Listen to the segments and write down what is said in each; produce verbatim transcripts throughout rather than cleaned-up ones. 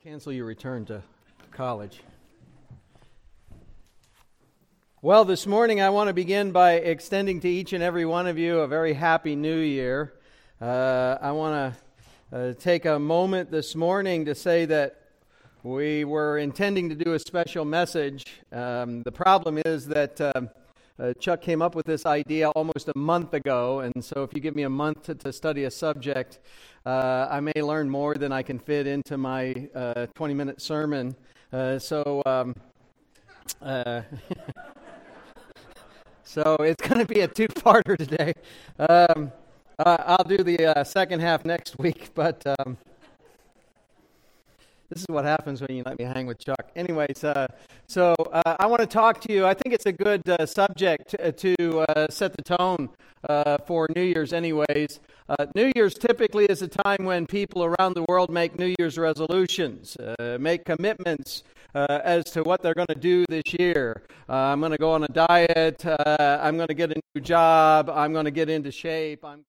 Cancel your return to college. Well, this morning I want to begin by extending to each and every one of you a very happy new year. Uh, I want to uh, take a moment this morning to say that we were intending to do a special message. Um, the problem is that uh, uh, Chuck came up with this idea almost a month ago, and so if you give me a month to, to study a subject, Uh, I may learn more than I can fit into my uh, twenty-minute sermon. Uh, so, um, uh, so it's going to be a two-parter today. Um, uh, I'll do the uh, second half next week, but um, this is what happens when you let me hang with Chuck. Anyways, uh, so uh, I want to talk to you. I think it's a good uh, subject to uh, set the tone uh, for New Year's anyways. Uh, New Year's typically is a time when people around the world make New Year's resolutions, uh, make commitments uh, as to what they're going to do this year. Uh, I'm going to go on a diet. Uh, I'm going to get a new job. I'm going to get into shape. I'm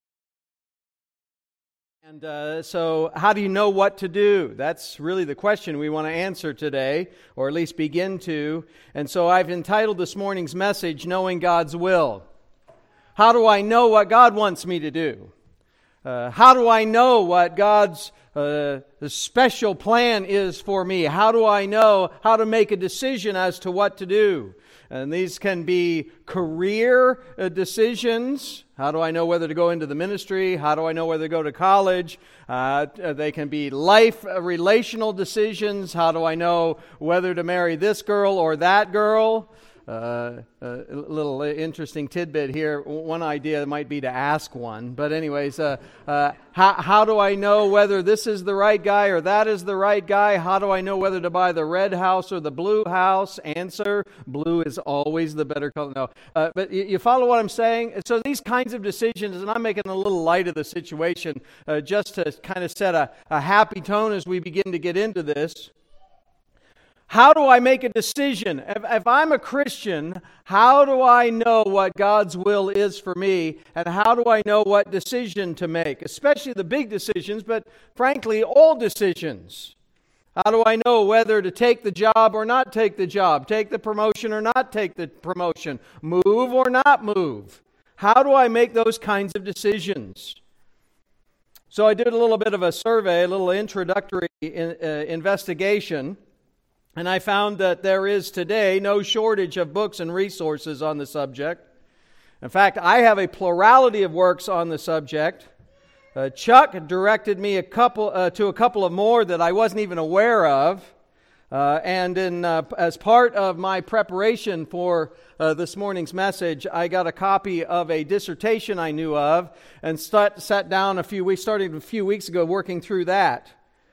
And uh, so how do you know what to do? That's really the question we want to answer today, or at least begin to. And so I've entitled this morning's message, Knowing God's Will. How do I know what God wants me to do? Uh, how do I know what God's uh, special plan is for me? How do I know how to make a decision as to what to do? And these can be career uh, decisions. How do I know whether to go into the ministry? How do I know whether to go to college? Uh, they can be life uh, relational decisions. How do I know whether to marry this girl or that girl? Uh, a little interesting tidbit here. One idea might be to ask one. But anyways, uh, uh, how, how do I know whether this is the right guy or that is the right guy? How do I know whether to buy the red house or the blue house? Answer, blue is always the better color. No, uh, but you, you follow what I'm saying? So these kinds of decisions, and I'm making a little light of the situation uh, just to kind of set a, a happy tone as we begin to get into this. How do I make a decision? If, if I'm a Christian, how do I know what God's will is for me? And how do I know what decision to make? Especially the big decisions, but frankly, all decisions. How do I know whether to take the job or not take the job? Take the promotion or not take the promotion? Move or not move? How do I make those kinds of decisions? So I did a little bit of a survey, a little introductory in, uh, investigation. And I found that there is today no shortage of books and resources on the subject. In fact, I have a plurality of works on the subject. Uh, Chuck directed me a couple uh, to a couple of more that I wasn't even aware of. Uh, and in uh, as part of my preparation for uh, this morning's message, I got a copy of a dissertation I knew of and start, sat down a few weeks, started a few weeks ago, working through that.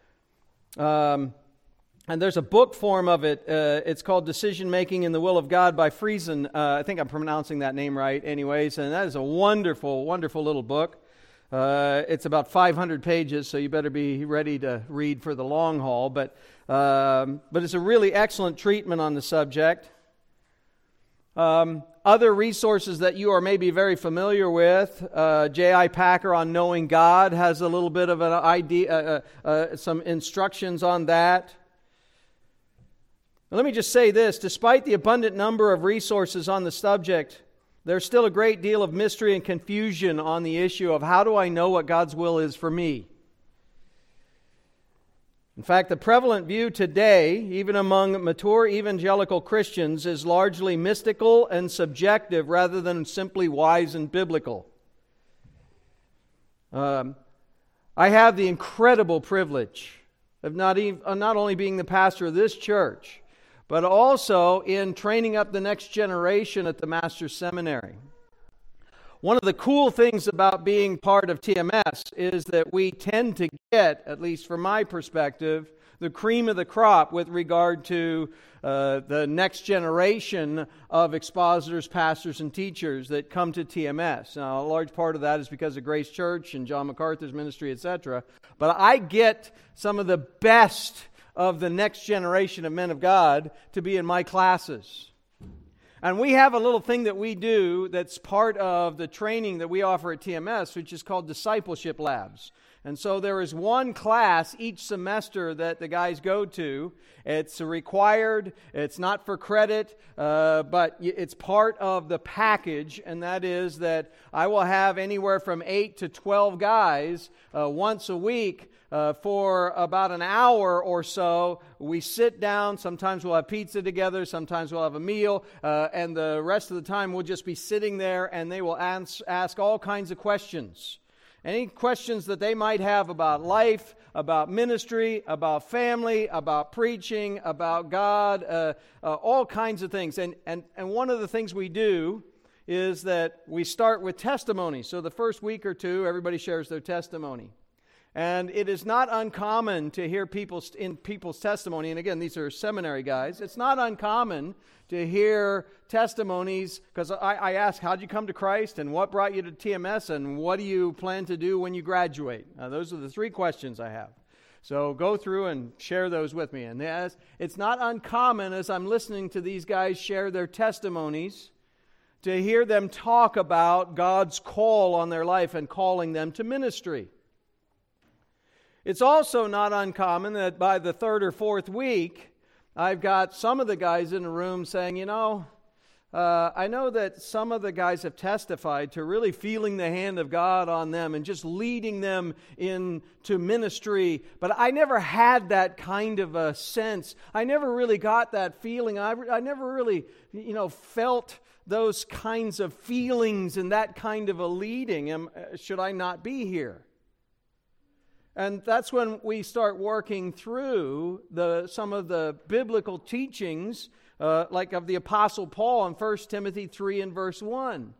Um. And there's a book form of it. Uh, it's called Decision Making in the Will of God by Friesen. Uh, I think I'm pronouncing that name right anyways. And that is a wonderful, wonderful little book. Uh, it's about five hundred pages, so you better be ready to read for the long haul. But, um, but it's a really excellent treatment on the subject. Um, other resources that you are maybe very familiar with, uh, J I Packer on Knowing God has a little bit of an idea, uh, uh, some instructions on that. Let me just say this, despite the abundant number of resources on the subject, there's still a great deal of mystery and confusion on the issue of how do I know what God's will is for me? In fact, the prevalent view today, even among mature evangelical Christians, is largely mystical and subjective rather than simply wise and biblical. Um, I have the incredible privilege of not, even, of not only being the pastor of this church, but also in training up the next generation at the Master's Seminary. One of the cool things about being part of T M S is that we tend to get, at least from my perspective, the cream of the crop with regard to uh, the next generation of expositors, pastors, and teachers that come to T M S. Now, a large part of that is because of Grace Church and John MacArthur's ministry, et cetera. But I get some of the best of the next generation of men of God to be in my classes. And we have a little thing that we do that's part of the training that we offer at T M S, which is called discipleship labs. And so there is one class each semester that the guys go to. It's required. It's not for credit, uh, but it's part of the package, and that is that I will have anywhere from eight to twelve guys uh, once a week uh, for about an hour or so. We sit down. Sometimes we'll have pizza together. Sometimes we'll have a meal, uh, and the rest of the time we'll just be sitting there, and they will ans- ask all kinds of questions. Any questions that they might have about life, about ministry, about family, about preaching, about God, uh, uh, all kinds of things. And, and, and one of the things we do is that we start with testimony. So the first week or two, everybody shares their testimony. And it is not uncommon to hear people's, in people's testimony, and again, these are seminary guys, it's not uncommon to hear testimonies, because I, I ask, how'd you come to Christ, and what brought you to T M S, and what do you plan to do when you graduate? Uh, those are the three questions I have. So go through and share those with me. And as, it's not uncommon, as I'm listening to these guys share their testimonies, to hear them talk about God's call on their life and calling them to ministry. It's also not uncommon that by the third or fourth week, I've got some of the guys in the room saying, you know, uh, I know that some of the guys have testified to really feeling the hand of God on them and just leading them into ministry, but I never had that kind of a sense. I never really got that feeling. I, I never really, you know, felt those kinds of feelings and that kind of a leading. Am, should I not be here? And that's when we start working through the some of the biblical teachings, uh, like of the Apostle Paul in First Timothy three and verse one.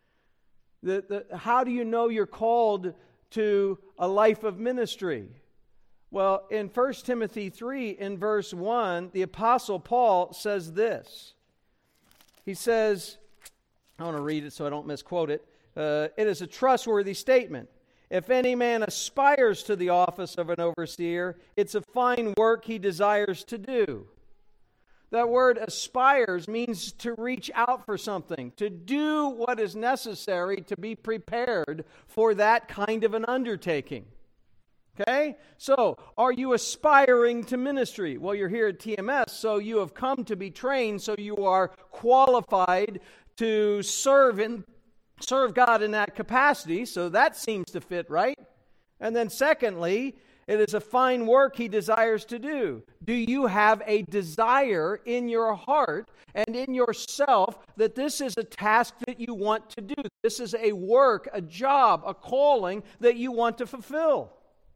The, the, how do you know you're called to a life of ministry? Well, in First Timothy three in verse one, the Apostle Paul says this. He says, I want to read it so I don't misquote it. Uh, it is a trustworthy statement. If any man aspires to the office of an overseer, it's a fine work he desires to do. That word aspires means to reach out for something, to do what is necessary to be prepared for that kind of an undertaking. Okay? So, are you aspiring to ministry? Well, you're here at T M S, so you have come to be trained, so you are qualified to serve in Serve God in that capacity, so that seems to fit right. And then secondly, it is a fine work he desires to do. Do you have a desire in your heart and in yourself that this is a task that you want to do? This is a work, a job, a calling that you want to fulfill.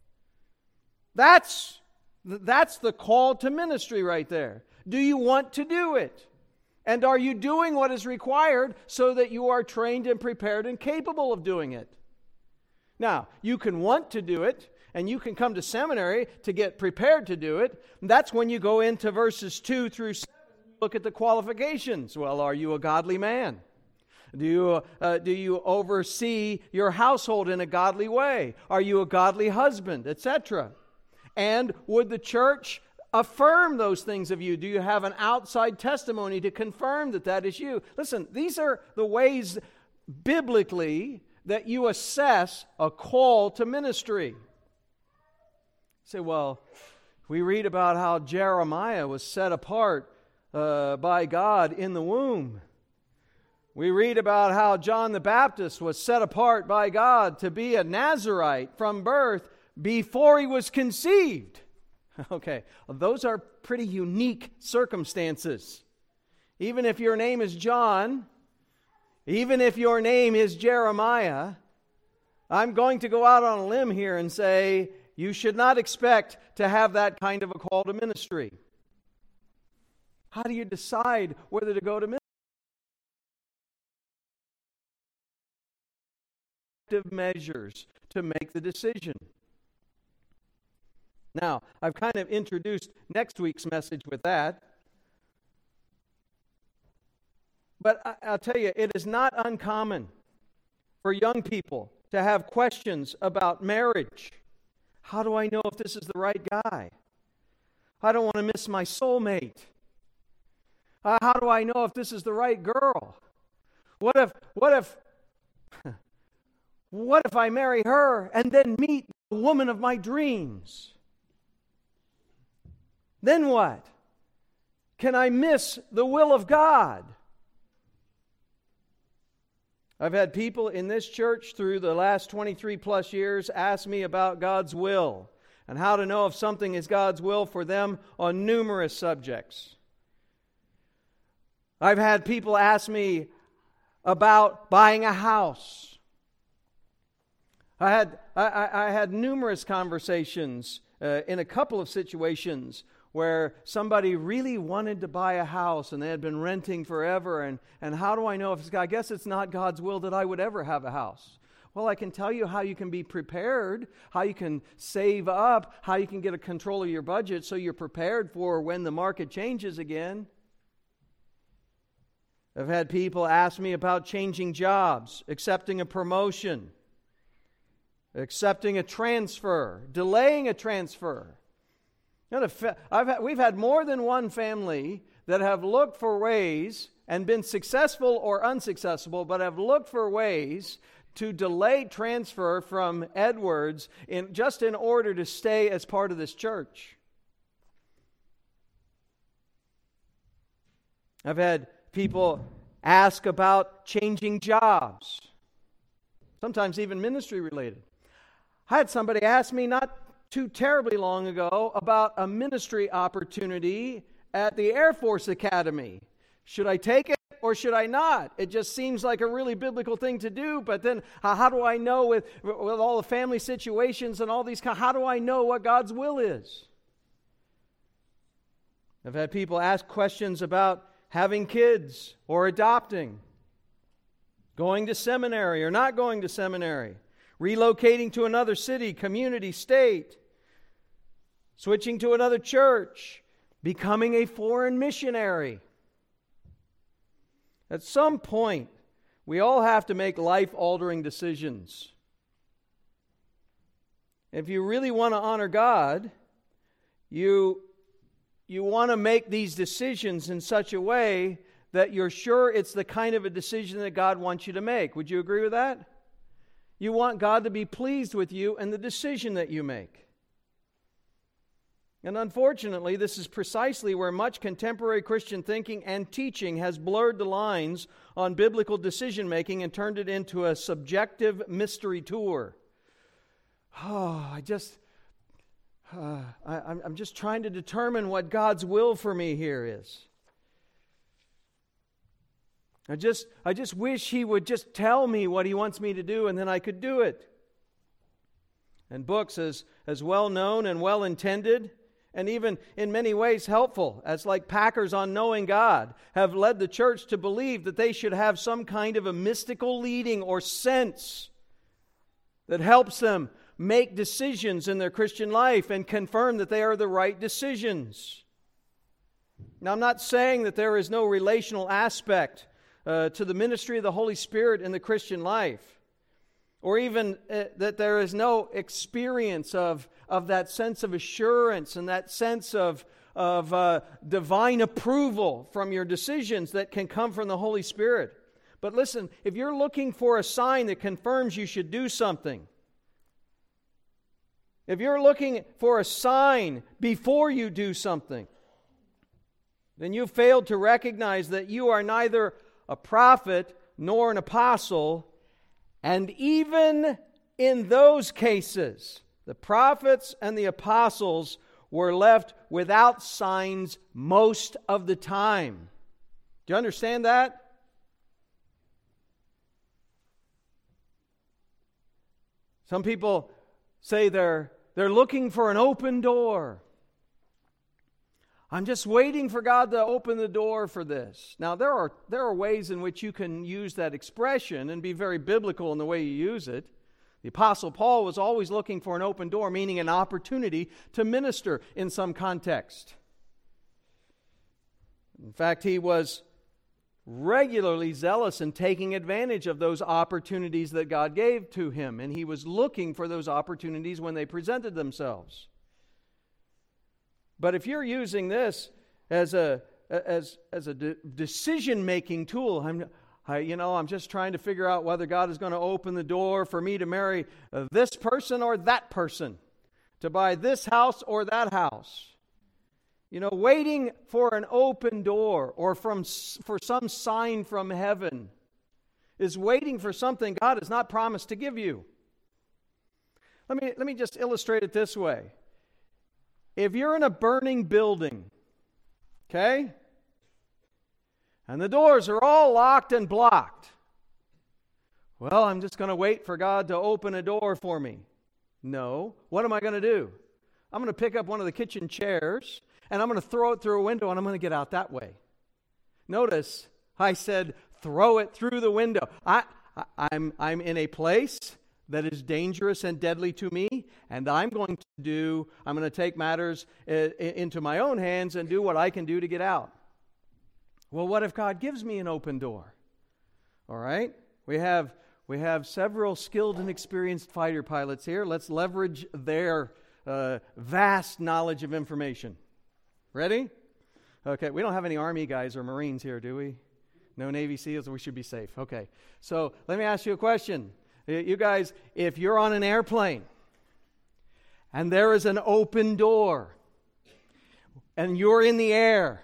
That's, that's the call to ministry right there. Do you want to do it? And are you doing what is required so that you are trained and prepared and capable of doing it? Now, you can want to do it, and you can come to seminary to get prepared to do it. That's when you go into verses two through seven. Look at the qualifications. Well, are you a godly man? Do you, uh, do you oversee your household in a godly way? Are you a godly husband, et cetera? And would the church affirm those things of you? Do you have an outside testimony to confirm that that is you? Listen, these are the ways biblically that you assess a call to ministry. You say, well, we read about how Jeremiah was set apart uh, by God in the womb. We read about how John the Baptist was set apart by God to be a Nazirite from birth before he was conceived. Okay, well, those are pretty unique circumstances. Even if your name is John, even if your name is Jeremiah, I'm going to go out on a limb here and say you should not expect to have that kind of a call to ministry. How do you decide whether to go to ministry? Measures to make the decision. Now, I've kind of introduced next week's message with that. But I, I'll tell you, it is not uncommon for young people to have questions about marriage. How do I know if this is the right guy? I don't want to miss my soulmate. Uh, how do I know if this is the right girl? What if, what if, what if I marry her and then meet woman of my dreams. Then what? Can I miss the will of God? I've had people in this church through the last twenty-three plus years ask me about God's will and how to know if something is God's will for them on numerous subjects. I've had people ask me about buying a house. I had I, I had numerous conversations uh, in a couple of situations where somebody really wanted to buy a house and they had been renting forever, and, and how do I know if it's God? I guess it's not God's will that I would ever have a house. Well, I can tell you how you can be prepared, how you can save up, how you can get a control of your budget so you're prepared for when the market changes again. I've had people ask me about changing jobs, accepting a promotion, accepting a transfer, delaying a transfer. I've had, we've had more than one family that have looked for ways and been successful or unsuccessful, but have looked for ways to delay transfer from Edwards in, just in order to stay as part of this church. I've had people ask about changing jobs, sometimes even ministry related. I had somebody ask me not too terribly long ago about a ministry opportunity at the Air Force Academy. Should I take it or should I not? It just seems like a really biblical thing to do, but then uh, how do I know with, with all the family situations and all these, how do I know what God's will is? I've had people ask questions about having kids or adopting, going to seminary or not going to seminary, relocating to another city, community, state, switching to another church, becoming a foreign missionary. At some point, we all have to make life-altering decisions. If you really want to honor God, you, you want to make these decisions in such a way that you're sure it's the kind of a decision that God wants you to make. Would you agree with that? You want God to be pleased with you and the decision that you make. And unfortunately, this is precisely where much contemporary Christian thinking and teaching has blurred the lines on biblical decision-making and turned it into a subjective mystery tour. Oh, I just, uh, I, I'm just trying to determine what God's will for me here is. I just, I just wish He would just tell me what He wants me to do, and then I could do it. And books as, as well known and well intended, and even in many ways helpful, as like Packer's on Knowing God, have led the church to believe that they should have some kind of a mystical leading or sense that helps them make decisions in their Christian life and confirm that they are the right decisions. Now, I'm not saying that there is no relational aspect uh, to the ministry of the Holy Spirit in the Christian life, or even uh, that there is no experience of, of that sense of assurance and that sense of, of uh, divine approval from your decisions that can come from the Holy Spirit. But listen, if you're looking for a sign that confirms you should do something, if you're looking for a sign before you do something, then you've failed to recognize that you are neither a prophet nor an apostle. And even in those cases, the prophets and the apostles were left without signs most of the time. Do you understand that? Some people say they're, they're looking for an open door. I'm just waiting for God to open the door for this. Now, there are there are ways in which you can use that expression and be very biblical in the way you use it. The Apostle Paul was always looking for an open door, meaning an opportunity to minister in some context. In fact, he was regularly zealous in taking advantage of those opportunities that God gave to him, and he was looking for those opportunities when they presented themselves. But if you're using this as a as as a de- decision-making tool, I'm I, you know, I'm just trying to figure out whether God is going to open the door for me to marry uh, this person or that person, to buy this house or that house. You know, waiting for an open door or from for some sign from heaven is waiting for something God has not promised to give you. Let me, let me just illustrate it this way. If you're in a burning building, okay, and the doors are all locked and blocked, well, I'm just going to wait for God to open a door for me. No. What am I going to do? I'm going to pick up one of the kitchen chairs, and I'm going to throw it through a window, and I'm going to get out that way. Notice, I said, throw it through the window. I, I, I'm, I'm in a place that is dangerous and deadly to me, and I'm going to do, I'm going to take matters uh, into my own hands and do what I can do to get out. Well, what if God gives me an open door? All right? We have, we have several skilled and experienced fighter pilots here. Let's leverage their uh, vast knowledge of information. Ready? Okay, we don't have any Army guys or Marines here, do we? No Navy SEALs, we should be safe. Okay, so let me ask you a question. You guys, if you're on an airplane and there is an open door and you're in the air,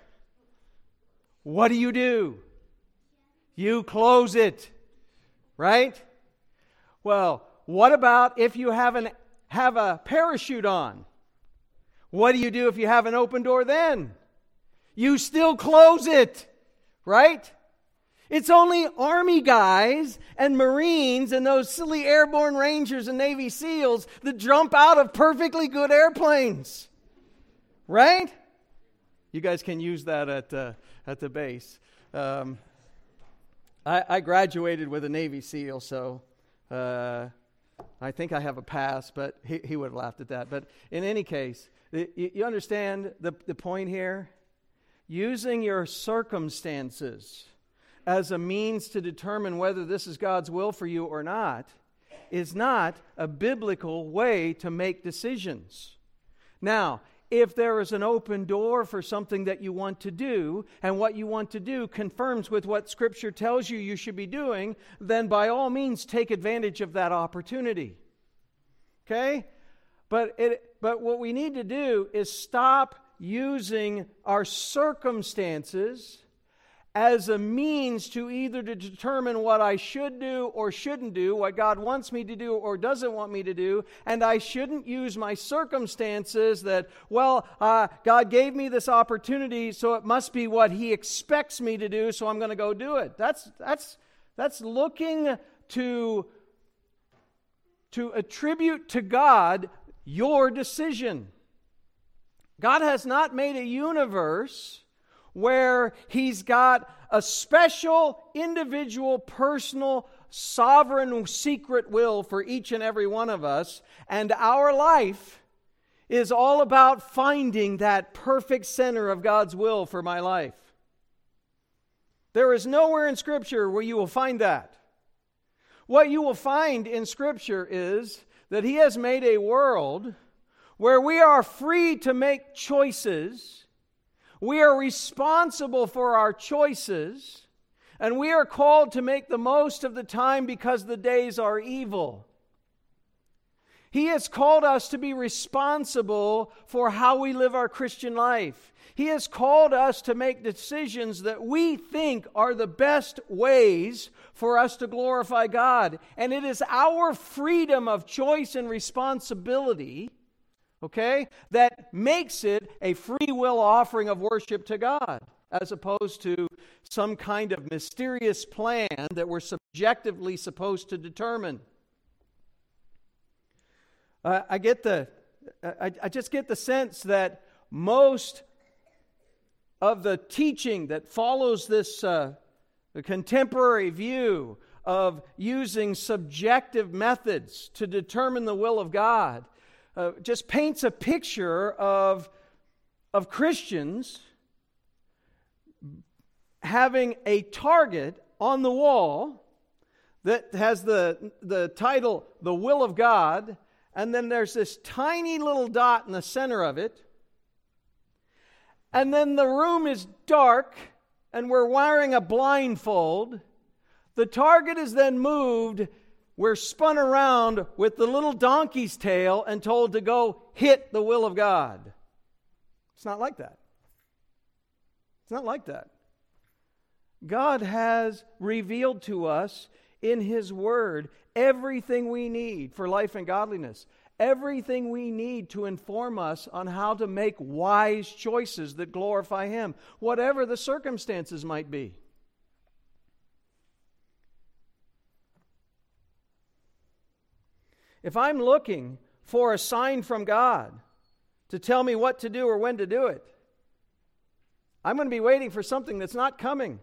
what do you do? You close it, right? Well, what about if you have, an, have a parachute on? What do you do if you have an open door then? You still close it, right? It's only Army guys and Marines and those silly airborne Rangers and Navy SEALs that jump out of perfectly good airplanes, right? You guys can use that at uh, at the base. Um, I, I graduated with a Navy SEAL, so uh, I think I have a pass, but he, he would have laughed at that. But in any case, you, you understand the, the point here? Using your circumstances as a means to determine whether this is God's will for you or not is not a biblical way to make decisions. Now, if there is an open door for something that you want to do, and what you want to do confirms with what Scripture tells you you should be doing, then by all means take advantage of that opportunity. Okay? But it, but what we need to do is stop using our circumstances as a means to either to determine what I should do or shouldn't do, what God wants me to do or doesn't want me to do, and I shouldn't use my circumstances that, well, uh, God gave me this opportunity, so it must be what He expects me to do, so I'm going to go do it. That's that's that's looking to to attribute to God your decision. God has not made a universe where He's got a special, individual, personal, sovereign, secret will for each and every one of us. And our life is all about finding that perfect center of God's will for my life. There is nowhere in Scripture where you will find that. What you will find in Scripture is that He has made a world where we are free to make choices. We are responsible for our choices, and we are called to make the most of the time because the days are evil. He has called us to be responsible for how we live our Christian life. He has called us to make decisions that we think are the best ways for us to glorify God. And it is our freedom of choice and responsibility, okay, that makes it a free will offering of worship to God, as opposed to some kind of mysterious plan that we're subjectively supposed to determine. Uh, I get the, I, I just get the sense that most of the teaching that follows this uh, contemporary view of using subjective methods to determine the will of God Uh, just paints a picture of, of Christians having a target on the wall that has the, the title, The Will of God, and then there's this tiny little dot in the center of it, and then the room is dark, and we're wearing a blindfold, The target is then moved. We're spun around with the little donkey's tail and told to go hit the will of God. It's not like that. It's not like that. God has revealed to us in His Word everything we need for life and godliness. Everything we need to inform us on how to make wise choices that glorify Him, whatever the circumstances might be. If I'm looking for a sign from God to tell me what to do or when to do it, I'm going to be waiting for something that's not coming.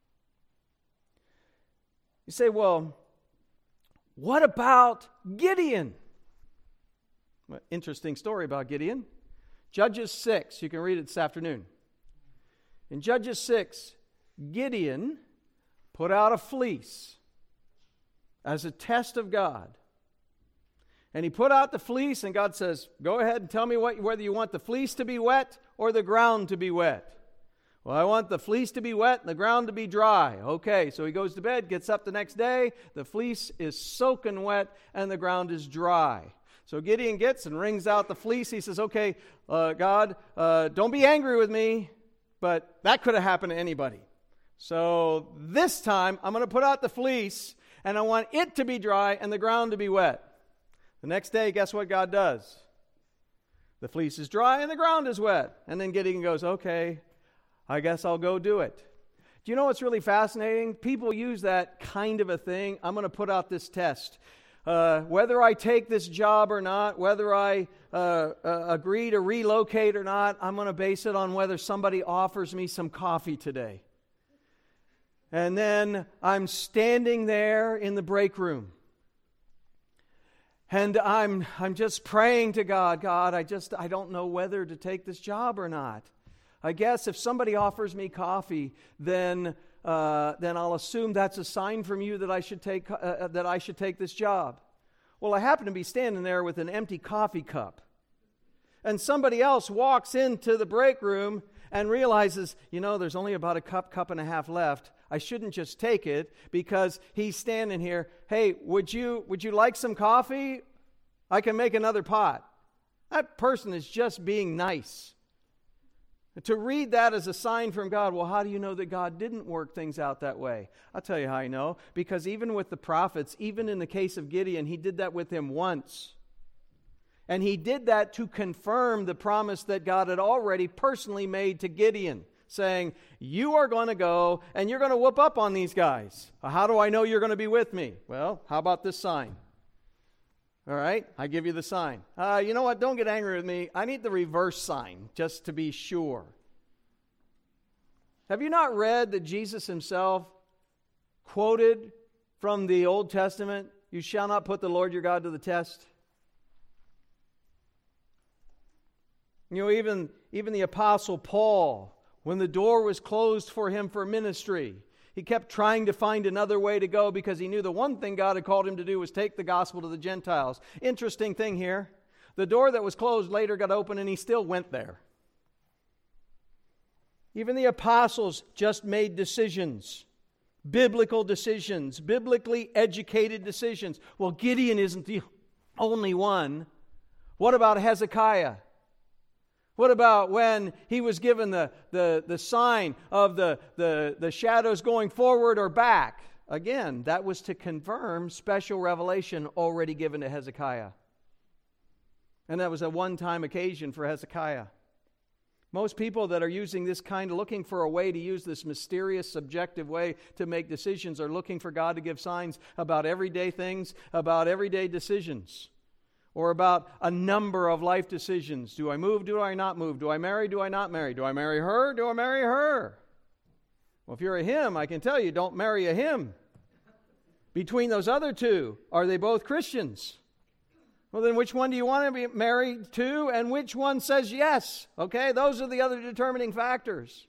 You say, well, what about Gideon? Well, interesting story about Gideon. Judges six, you can read it this afternoon. In Judges six, Gideon put out a fleece as a test of God. And he put out the fleece, and God says, go ahead and tell me what, whether you want the fleece to be wet or the ground to be wet. Well, I want the fleece to be wet and the ground to be dry. Okay, so he goes to bed, gets up the next day, the fleece is soaking wet and the ground is dry. So Gideon gets and wrings out the fleece. He says, okay, uh, God, uh, don't be angry with me, but that could have happened to anybody. So this time, I'm going to put out the fleece, and I want it to be dry and the ground to be wet. The next day, guess what God does? The fleece is dry and the ground is wet. And then Gideon goes, okay, I guess I'll go do it. Do you know what's really fascinating? People use that kind of a thing. I'm going to put out this test. Uh, whether I take this job or not, whether I uh, uh, agree to relocate or not, I'm going to base it on whether somebody offers me some coffee today. And then I'm standing there in the break room. And I'm I'm just praying to God, God, I just, I don't know whether to take this job or not. I guess if somebody offers me coffee, then uh, then I'll assume that's a sign from you that I should take uh, that I should take this job. Well, I happen to be standing there with an empty coffee cup. And somebody else walks into the break room and realizes, you know, there's only about a cup, cup and a half left. I shouldn't just take it because he's standing here. Hey, would you would you like some coffee? I can make another pot. That person is just being nice. To read that as a sign from God, well, how do you know that God didn't work things out that way? I'll tell you how I know. Because even with the prophets, even in the case of Gideon, he did that with him once. And he did that to confirm the promise that God had already personally made to Gideon, saying, you are going to go and you're going to whoop up on these guys. How do I know you're going to be with me? Well, how about this sign? All right, I give you the sign. Uh, you know what? Don't get angry with me. I need the reverse sign just to be sure. Have you not read that Jesus himself quoted from the Old Testament, you shall not put the Lord your God to the test? You know, even, even the Apostle Paul, when the door was closed for him for ministry, he kept trying to find another way to go because he knew the one thing God had called him to do was take the gospel to the Gentiles. Interesting thing here. The door that was closed later got open and he still went there. Even the apostles just made decisions. Biblical decisions. Biblically educated decisions. Well, Gideon isn't the only one. What about Hezekiah? What about when he was given the, the, the sign of the, the, the shadows going forward or back? Again, that was to confirm special revelation already given to Hezekiah. And that was a one-time occasion for Hezekiah. Most people that are using this kind of, looking for a way to use this mysterious, subjective way to make decisions are looking for God to give signs about everyday things, about everyday decisions. Or about a number of life decisions. Do I move? Do I not move? Do I marry? Do I not marry? Do I marry her? Do I marry her? Well, if you're a him, I can tell you, don't marry a him. Between those other two, are they both Christians? Well, then which one do you want to be married to and which one says yes? Okay, those are the other determining factors.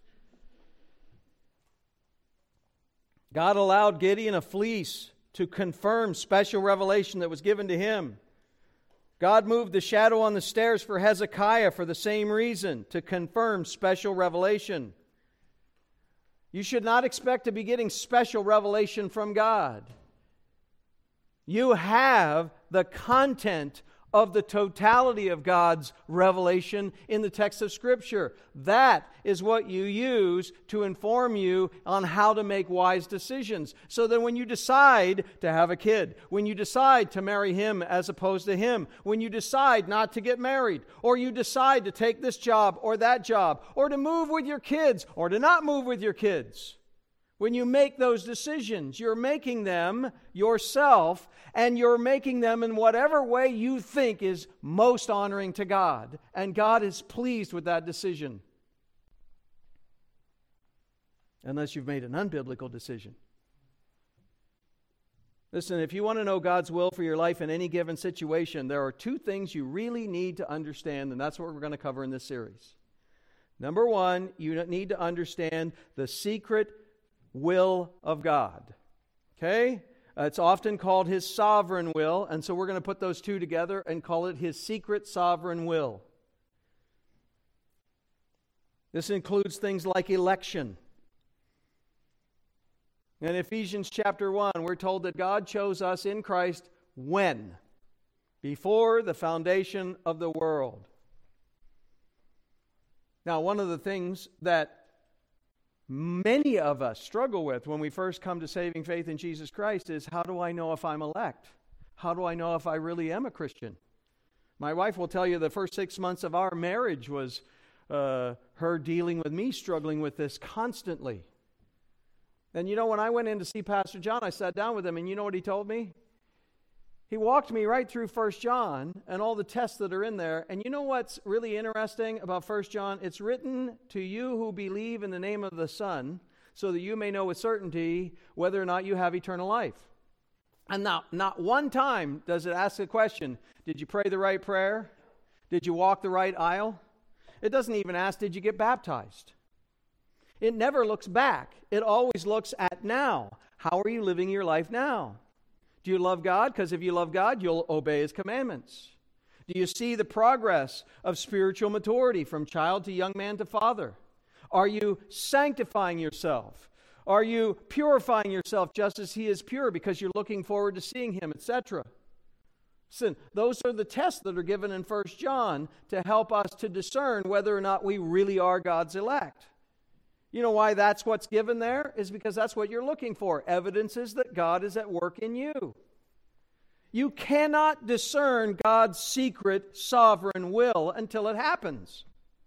God allowed Gideon a fleece to confirm special revelation that was given to him. God moved the shadow on the stairs for Hezekiah for the same reason, to confirm special revelation. You should not expect to be getting special revelation from God. You have the content of the totality of God's revelation in the text of Scripture. That is what you use to inform you on how to make wise decisions. So that when you decide to have a kid, when you decide to marry him as opposed to him, when you decide not to get married, or you decide to take this job or that job, or to move with your kids or to not move with your kids, when you make those decisions, you're making them yourself, and you're making them in whatever way you think is most honoring to God. And God is pleased with that decision. Unless you've made an unbiblical decision. Listen, if you want to know God's will for your life in any given situation, there are two things you really need to understand, and that's what we're going to cover in this series. Number one, you need to understand the secret will of God. Okay? Uh, it's often called His sovereign will, and so we're going to put those two together and call it His secret sovereign will. This includes things like election. In Ephesians chapter one, we're told that God chose us in Christ when? Before the foundation of the world. Now, one of the things that many of us struggle with when we first come to saving faith in Jesus Christ is, how do I know if I'm elect? How do I know if I really am a Christian? My wife will tell you the first six months of our marriage was uh, her dealing with me, struggling with this constantly. And you know, when I went in to see Pastor John, I sat down with him, and you know what he told me? He walked me right through First John and all the tests that are in there. And you know what's really interesting about First John? It's written to you who believe in the name of the Son, so that you may know with certainty whether or not you have eternal life. And now, not one time does it ask the question, did you pray the right prayer? Did you walk the right aisle? It doesn't even ask, did you get baptized? It never looks back. It always looks at now. How are you living your life now? Do you love God? Because if you love God, you'll obey His commandments. Do you see the progress of spiritual maturity from child to young man to father? Are you sanctifying yourself? Are you purifying yourself just as He is pure because you're looking forward to seeing Him, et cetera? Listen, those are the tests that are given in First John to help us to discern whether or not we really are God's elect. You know why that's what's given there? Is because that's what you're looking for. Evidences that God is at work in you. You cannot discern God's secret sovereign will until it happens.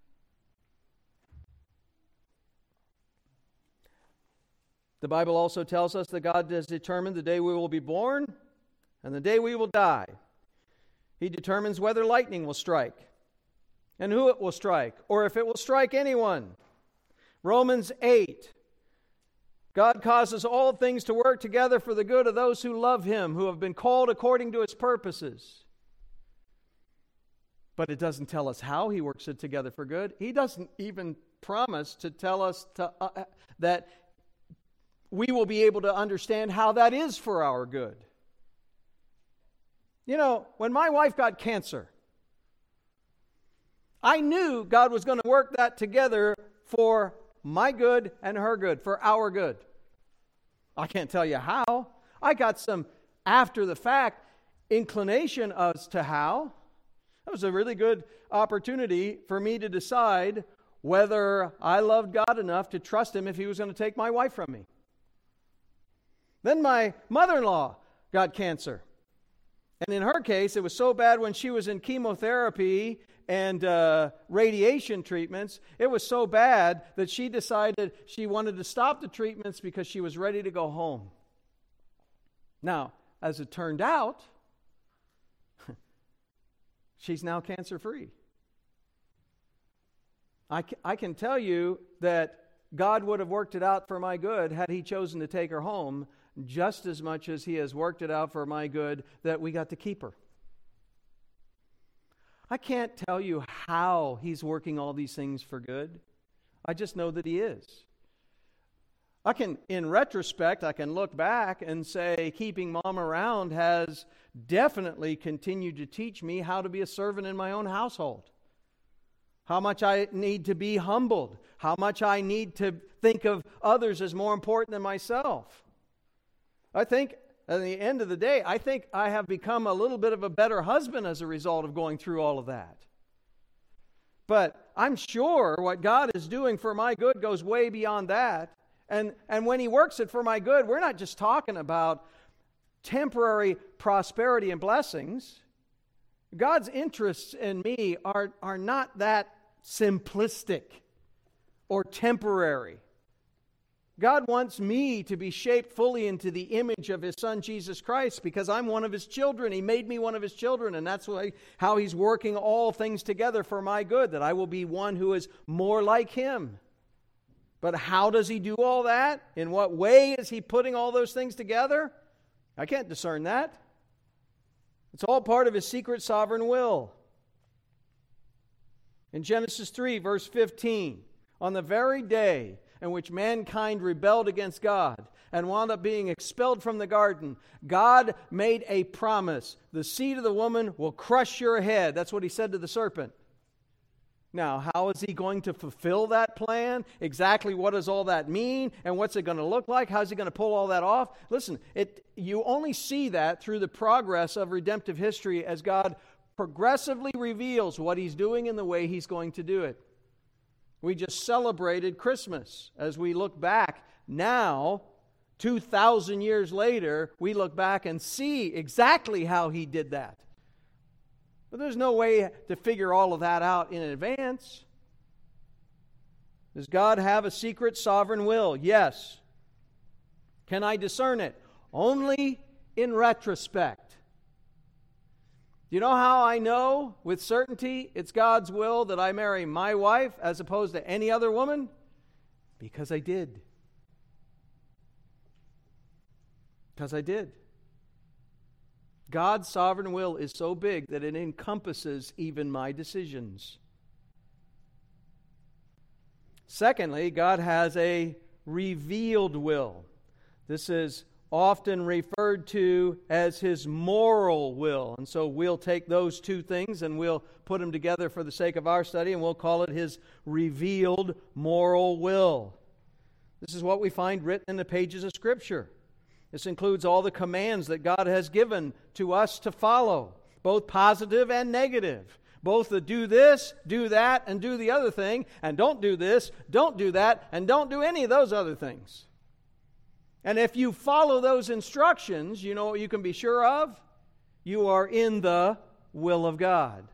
The Bible also tells us that God has determined the day we will be born and the day we will die. He determines whether lightning will strike and who it will strike, or if it will strike anyone. Romans eight, God causes all things to work together for the good of those who love Him, who have been called according to His purposes. But it doesn't tell us how He works it together for good. He doesn't even promise to tell us to, uh, that we will be able to understand how that is for our good. You know, when my wife got cancer, I knew God was going to work that together for my good and her good, for our good. I can't tell you how. I got some after the fact inclination as to how. That was a really good opportunity for me to decide whether I loved God enough to trust Him if He was going to take my wife from me. Then my mother-in-law got cancer. And in her case, it was so bad when she was in chemotherapy and uh, radiation treatments, it was so bad that she decided she wanted to stop the treatments because she was ready to go home. Now, as it turned out, she's now cancer-free. I, c- I can tell you that God would have worked it out for my good had He chosen to take her home, just as much as He has worked it out for my good that we got to keep her. I can't tell you how He's working all these things for good. I just know that He is. I can, in retrospect, I can look back and say keeping Mom around has definitely continued to teach me how to be a servant in my own household. how much I need to be humbled, how much I need to think of others as more important than myself. I think at the end of the day, I think I have become a little bit of a better husband as a result of going through all of that. But I'm sure what God is doing for my good goes way beyond that. And, and when He works it for my good, we're not just talking about temporary prosperity and blessings. God's interests in me are, are not that simplistic or temporary. God wants me to be shaped fully into the image of His Son, Jesus Christ, because I'm one of His children. He made me one of His children, and that's why, how He's working all things together for my good, that I will be one who is more like Him. But how does He do all that? In what way is He putting all those things together? I can't discern that. It's all part of His secret sovereign will. In Genesis three, verse fifteen, on the very day in which mankind rebelled against God and wound up being expelled from the garden, God made a promise. The seed of the woman will crush your head. That's what He said to the serpent. Now, how is He going to fulfill that plan? Exactly what does all that mean? And what's it going to look like? How's He going to pull all that off? Listen, it, you only see that through the progress of redemptive history as God progressively reveals what He's doing and the way He's going to do it. We just celebrated Christmas. As we look back now, two thousand years later, we look back and see exactly how He did that. But there's no way to figure all of that out in advance. Does God have a secret sovereign will? Yes. Can I discern it? Only in retrospect. Do you know how I know with certainty it's God's will that I marry my wife as opposed to any other woman? Because I did. Because I did. God's sovereign will is so big that it encompasses even my decisions. Secondly, God has a revealed will. This is often referred to as His moral will. And so we'll take those two things and we'll put them together for the sake of our study, and we'll call it His revealed moral will. This is what we find written in the pages of Scripture. This includes all the commands that God has given to us to follow, both positive and negative. Both the do this, do that, and do the other thing, and don't do this, don't do that, and don't do any of those other things. And if you follow those instructions, you know what you can be sure of? You are in the will of God.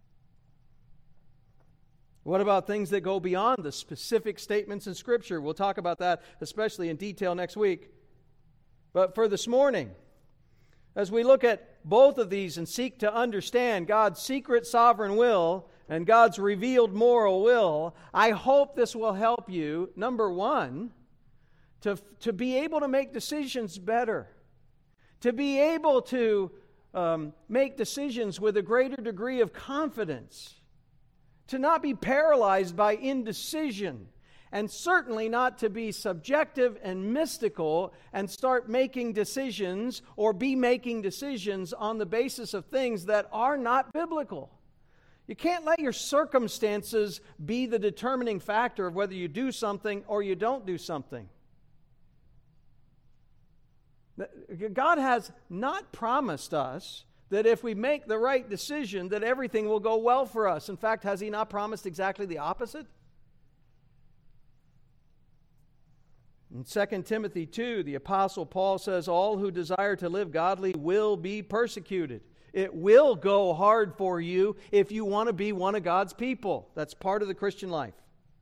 What about things that go beyond the specific statements in Scripture? We'll talk about that especially in detail next week. But for this morning, as we look at both of these and seek to understand God's secret sovereign will and God's revealed moral will, I hope this will help you, number one, to, to be able to make decisions better, to be able to um, make decisions with a greater degree of confidence, to not be paralyzed by indecision, and certainly not to be subjective and mystical and start making decisions or be making decisions on the basis of things that are not biblical. You can't let your circumstances be the determining factor of whether you do something or you don't do something. God has not promised us that if we make the right decision that everything will go well for us. In fact, has He not promised exactly the opposite? In Second Timothy two, the Apostle Paul says, all who desire to live godly will be persecuted. It will go hard for you if you want to be one of God's people. That's part of the Christian life.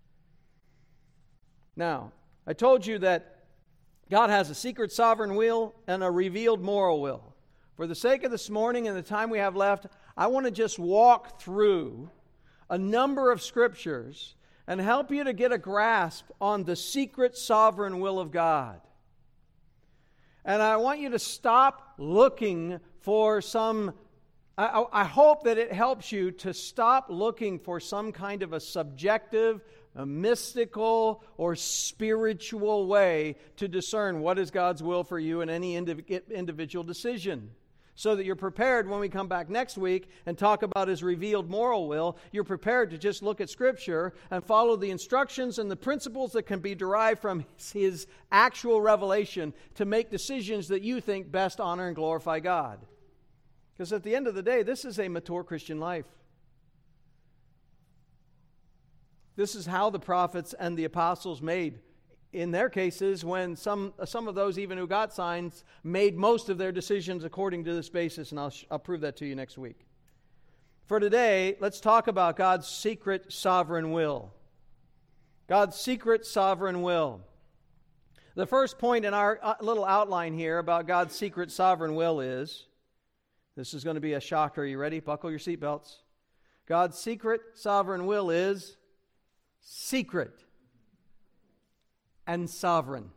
Now, I told you that God has a secret sovereign will and a revealed moral will. For the sake of this morning and the time we have left, I want to just walk through a number of scriptures and help you to get a grasp on the secret sovereign will of God. And I want you to stop looking for some, I, I hope that it helps you to stop looking for some kind of a subjective, a mystical, or spiritual way to discern what is God's will for you in any indiv- individual decision. so that you're prepared when we come back next week and talk about His revealed moral will. You're prepared to just look at Scripture and follow the instructions and the principles that can be derived from His, his actual revelation to make decisions that you think best honor and glorify God. Because at the end of the day, this is a mature Christian life. This is how the prophets and the apostles made, in their cases, when some some of those even who got signs made most of their decisions according to this basis, and I'll, I'll prove that to you next week. For today, let's talk about God's secret sovereign will. God's secret sovereign will. The first point in our little outline here about God's secret sovereign will is, this is going to be a shocker. Are you ready? Buckle your seatbelts. God's secret sovereign will is secret and sovereign.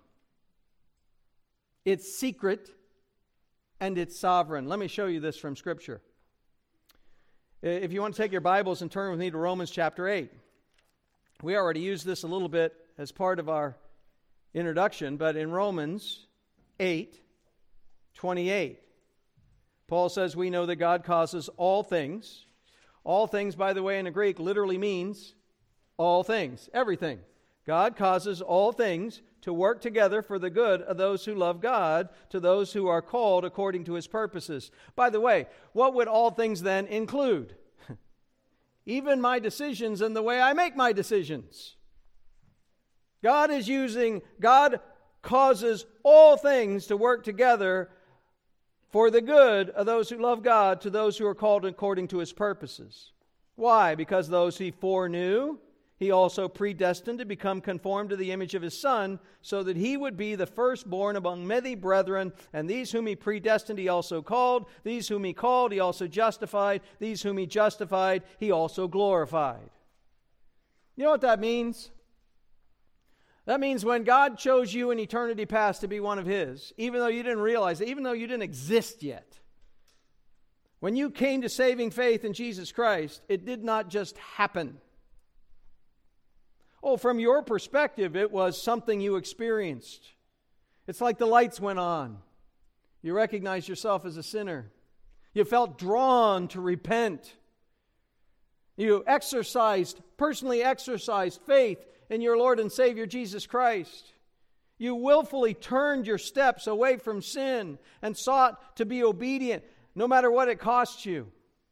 It's secret and it's sovereign. Let me show you this from Scripture. If you want to take your Bibles and turn with me to Romans chapter eight. We already used this a little bit as part of our introduction, but in Romans eight twenty-eight, Paul says, we know that God causes all things. All things, by the way, in the Greek literally means all things, everything. God causes all things to work together for the good of those who love God, to those who are called according to His purposes. By the way, what would all things then include? Even my decisions and the way I make my decisions. God is using, God causes all things to work together for the good of those who love God, to those who are called according to His purposes. Why? Because those He foreknew, He also predestined to become conformed to the image of His Son, so that He would be the firstborn among many brethren. And these whom He predestined, He also called. These whom He called, He also justified. These whom He justified, He also glorified. You know what that means? That means when God chose you in eternity past to be one of His, even though you didn't realize it, even though you didn't exist yet, when you came to saving faith in Jesus Christ, it did not just happen. Oh, from your perspective, it was something you experienced. It's like the lights went on. You recognized yourself as a sinner. You felt drawn to repent. You exercised, personally exercised faith in your Lord and Savior Jesus Christ. You willfully turned your steps away from sin and sought to be obedient, no matter what it cost you.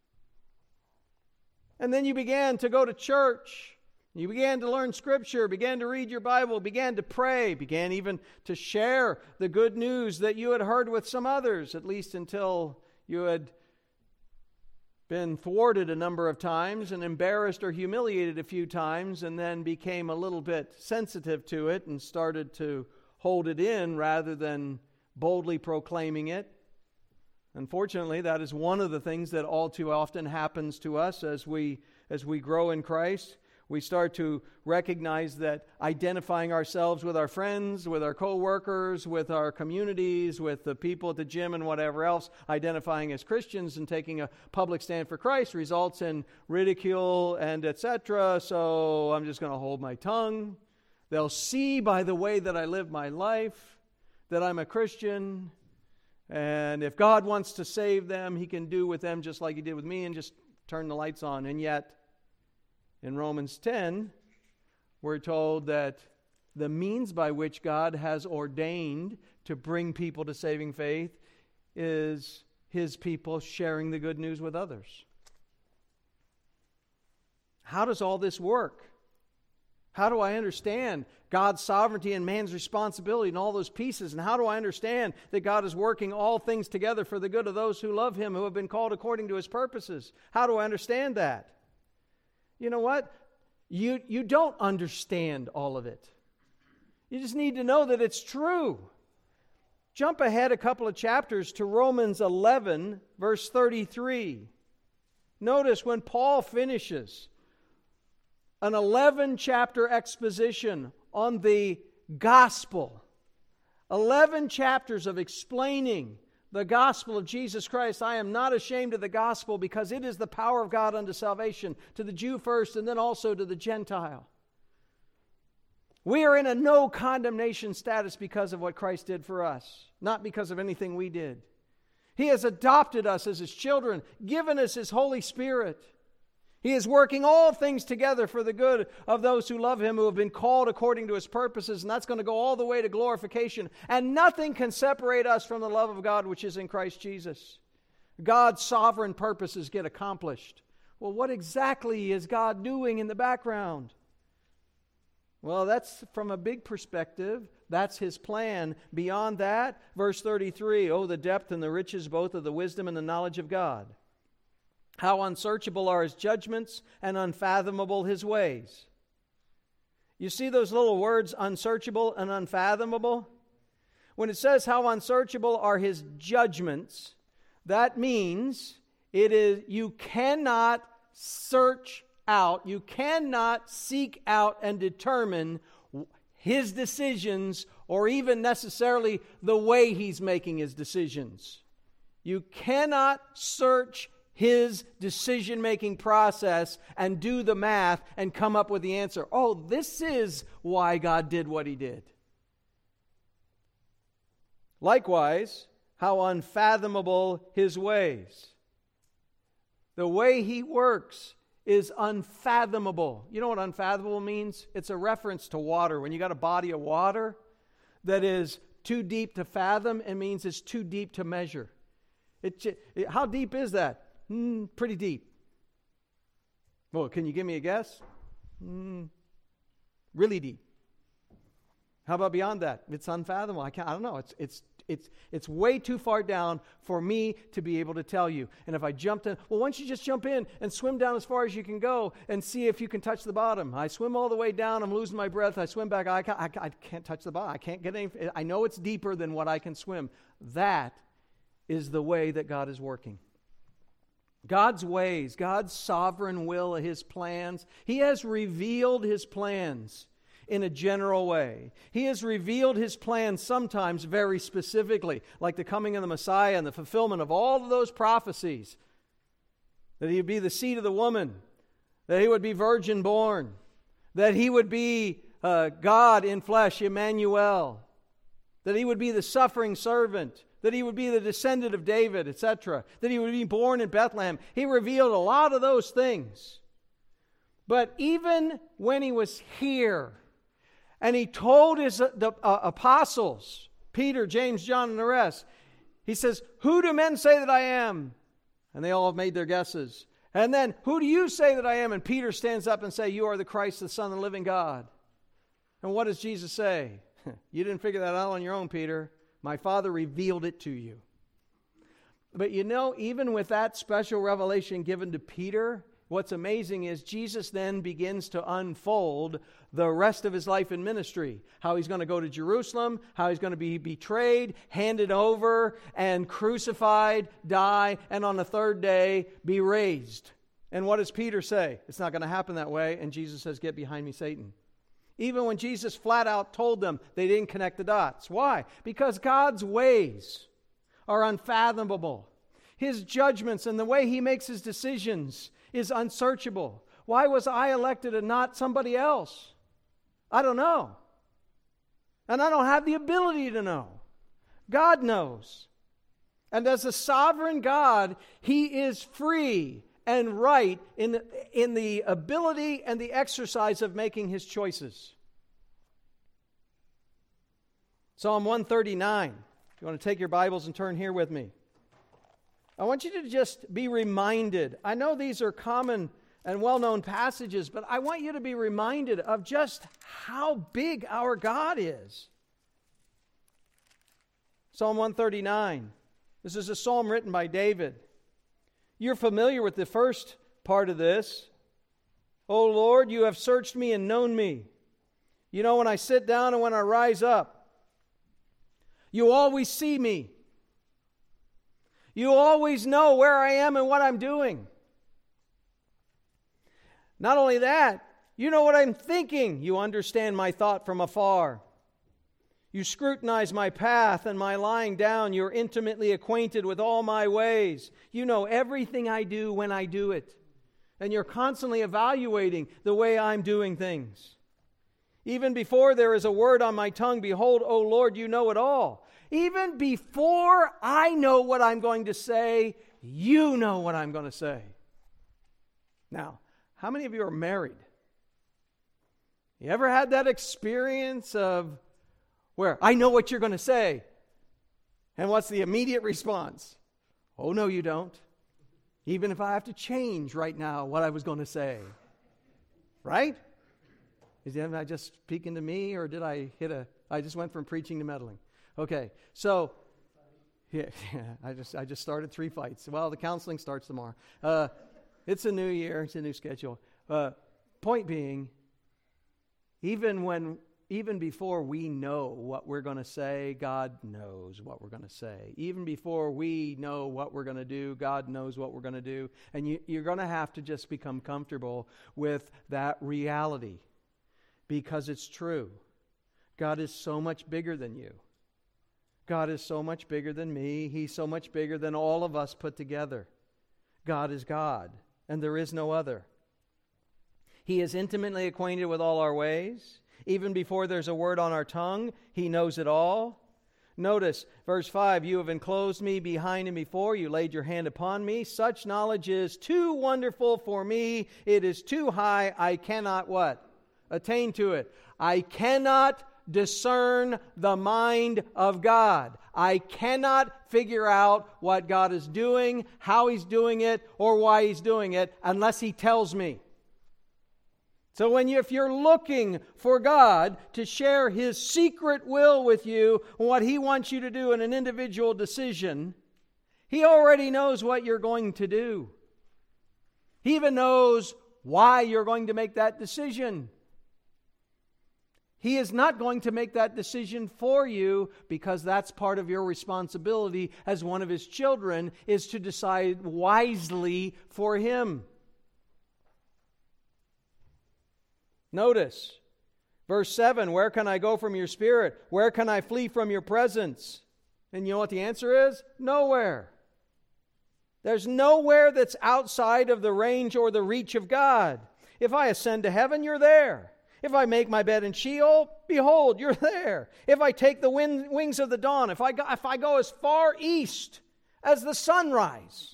And then you began to go to church. You began to learn Scripture, began to read your Bible, began to pray, began even to share the good news that you had heard with some others, at least until you had been thwarted a number of times and embarrassed or humiliated a few times, and then became a little bit sensitive to it and started to hold it in rather than boldly proclaiming it. Unfortunately, that is one of the things that all too often happens to us as we as we grow in Christ. We start to recognize that identifying ourselves with our friends, with our co-workers, with our communities, with the people at the gym and whatever else, identifying as Christians and taking a public stand for Christ results in ridicule and et cetera. So I'm just going to hold my tongue. They'll see by the way that I live my life that I'm a Christian. And if God wants to save them, He can do with them just like He did with me and just turn the lights on. And yet, in Romans ten, we're told that the means by which God has ordained to bring people to saving faith is His people sharing the good news with others. How does all this work? How do I understand God's sovereignty and man's responsibility and all those pieces? And how do I understand that God is working all things together for the good of those who love Him, who have been called according to His purposes? How do I understand that? You know what? You, you don't understand all of it. You just need to know that it's true. Jump ahead a couple of chapters to Romans eleven, verse thirty-three. Notice when Paul finishes an eleven-chapter exposition on the gospel, eleven chapters of explaining the gospel of Jesus Christ. I am not ashamed of the gospel because it is the power of God unto salvation, to the Jew first and then also to the Gentile. We are in a no condemnation status because of what Christ did for us, not because of anything we did. He has adopted us as His children, given us His Holy Spirit. He is working all things together for the good of those who love Him, who have been called according to His purposes, and that's going to go all the way to glorification. And nothing can separate us from the love of God which is in Christ Jesus. God's sovereign purposes get accomplished. Well, what exactly is God doing in the background? Well, that's from a big perspective. That's His plan. Beyond that, verse thirty-three, oh, the depth and the riches both of the wisdom and the knowledge of God. How unsearchable are His judgments and unfathomable His ways. You see those little words, unsearchable and unfathomable? When it says how unsearchable are His judgments, that means it is you cannot search out, you cannot seek out and determine His decisions or even necessarily the way He's making His decisions. You cannot search His decision-making process and do the math and come up with the answer. Oh, this is why God did what He did. Likewise, how unfathomable His ways. The way He works is unfathomable. You know what unfathomable means? It's a reference to water. When you got a body of water that is too deep to fathom, it means it's too deep to measure. It, it, how deep is that? Mm, pretty deep. Well, can you give me a guess? Mm, really deep. How about beyond that? It's unfathomable. I can't. I don't know. It's it's it's it's way too far down for me to be able to tell you. And if I jumped in, well, why don't you just jump in and swim down as far as you can go and see if you can touch the bottom? I swim all the way down. I'm losing my breath. I swim back. I can't, I, I can't touch the bottom. I can't get any. I know it's deeper than what I can swim. That is the way that God is working. God's ways, God's sovereign will, His plans. He has revealed His plans in a general way. He has revealed His plans sometimes very specifically, like the coming of the Messiah and the fulfillment of all of those prophecies. That He would be the seed of the woman, that He would be virgin born, that He would be uh, God in flesh, Emmanuel, that He would be the suffering servant, that He would be the descendant of David, et cetera, that He would be born in Bethlehem. He revealed a lot of those things. But even when He was here, and He told His uh, the, uh, apostles, Peter, James, John, and the rest, He says, who do men say that I am? And they all have made their guesses. And then, who do you say that I am? And Peter stands up and says, you are the Christ, the Son of the living God. And what does Jesus say? You didn't figure that out on your own, Peter. My Father revealed it to you. But you know, even with that special revelation given to Peter, what's amazing is Jesus then begins to unfold the rest of His life and ministry. How He's going to go to Jerusalem, how He's going to be betrayed, handed over, and crucified, die, and on the third day be raised. And what does Peter say? It's not going to happen that way. And Jesus says, get behind me, Satan. Even when Jesus flat out told them, they didn't connect the dots. Why? Because God's ways are unfathomable. His judgments and the way He makes His decisions is unsearchable. Why was I elected and not somebody else? I don't know. And I don't have the ability to know. God knows. And as a sovereign God, He is free and right in the, in the ability and the exercise of making His choices. Psalm one thirty-nine. If you want to take your Bibles and turn here with me. I want you to just be reminded. I know these are common and well-known passages, but I want you to be reminded of just how big our God is. Psalm one thirty-nine. This is a psalm written by David. You're familiar with the first part of this. O Lord, you have searched me and known me. You know when I sit down and when I rise up. You always see me. You always know where I am and what I'm doing. Not only that, you know what I'm thinking. You understand my thought from afar. You scrutinize my path and my lying down. You're intimately acquainted with all my ways. You know everything I do when I do it. And you're constantly evaluating the way I'm doing things. Even before there is a word on my tongue, behold, O Lord, you know it all. Even before I know what I'm going to say, you know what I'm going to say. Now, how many of you are married? You ever had that experience of where I know what you're going to say? And what's the immediate response? Oh, no, you don't. Even if I have to change right now what I was going to say. Right? Is that just speaking to me, or did I hit a... I just went from preaching to meddling. Okay, so... Yeah, yeah I just I just started three fights. Well, the counseling starts tomorrow. Uh, it's a new year. It's a new schedule. Uh, point being, even when... Even before we know what we're going to say, God knows what we're going to say. Even before we know what we're going to do, God knows what we're going to do. And you, you're going to have to just become comfortable with that reality because it's true. God is so much bigger than you. God is so much bigger than me. He's so much bigger than all of us put together. God is God, and there is no other. He is intimately acquainted with all our ways. Even before there's a word on our tongue, He knows it all. Notice, verse five, you have enclosed me behind and before. You laid your hand upon me. Such knowledge is too wonderful for me. It is too high. I cannot what? Attain to it. I cannot discern the mind of God. I cannot figure out what God is doing, how He's doing it, or why He's doing it unless He tells me. So when you, if you're looking for God to share His secret will with you, what He wants you to do in an individual decision, He already knows what you're going to do. He even knows why you're going to make that decision. He is not going to make that decision for you because that's part of your responsibility as one of His children, is to decide wisely for Him. Notice, verse seven, where can I go from your spirit? Where can I flee from your presence? And you know what the answer is? Nowhere. There's nowhere that's outside of the range or the reach of God. If I ascend to heaven, you're there. If I make my bed in Sheol, behold, you're there. If I take the wind, wings of the dawn, if I go, if I go as far east as the sunrise,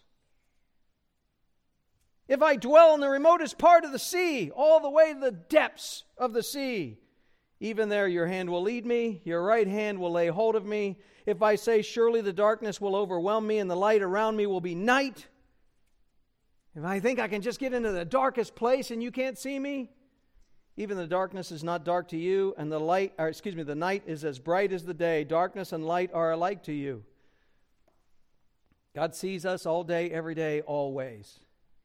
if I dwell in the remotest part of the sea, all the way to the depths of the sea, even there your hand will lead me, your right hand will lay hold of me. If I say, surely the darkness will overwhelm me and the light around me will be night, if I think I can just get into the darkest place and you can't see me, even the darkness is not dark to you, and the light, or excuse me, the night is as bright as the day. Darkness and light are alike to you. God sees us all day, every day, always.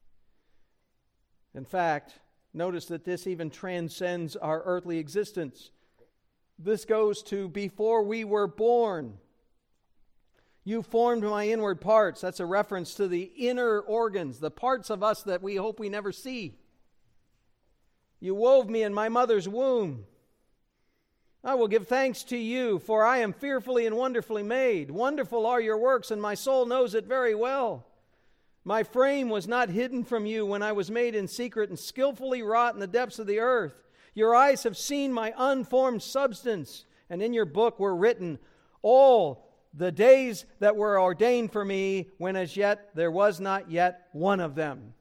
In fact, notice that this even transcends our earthly existence. This goes to before we were born. You formed my inward parts. That's a reference to the inner organs, the parts of us that we hope we never see. You wove me in my mother's womb. I will give thanks to you, for I am fearfully and wonderfully made. Wonderful are your works, and my soul knows it very well. My frame was not hidden from you when I was made in secret and skillfully wrought in the depths of the earth. Your eyes have seen my unformed substance, and in your book were written all the days that were ordained for me, when as yet there was not yet one of them.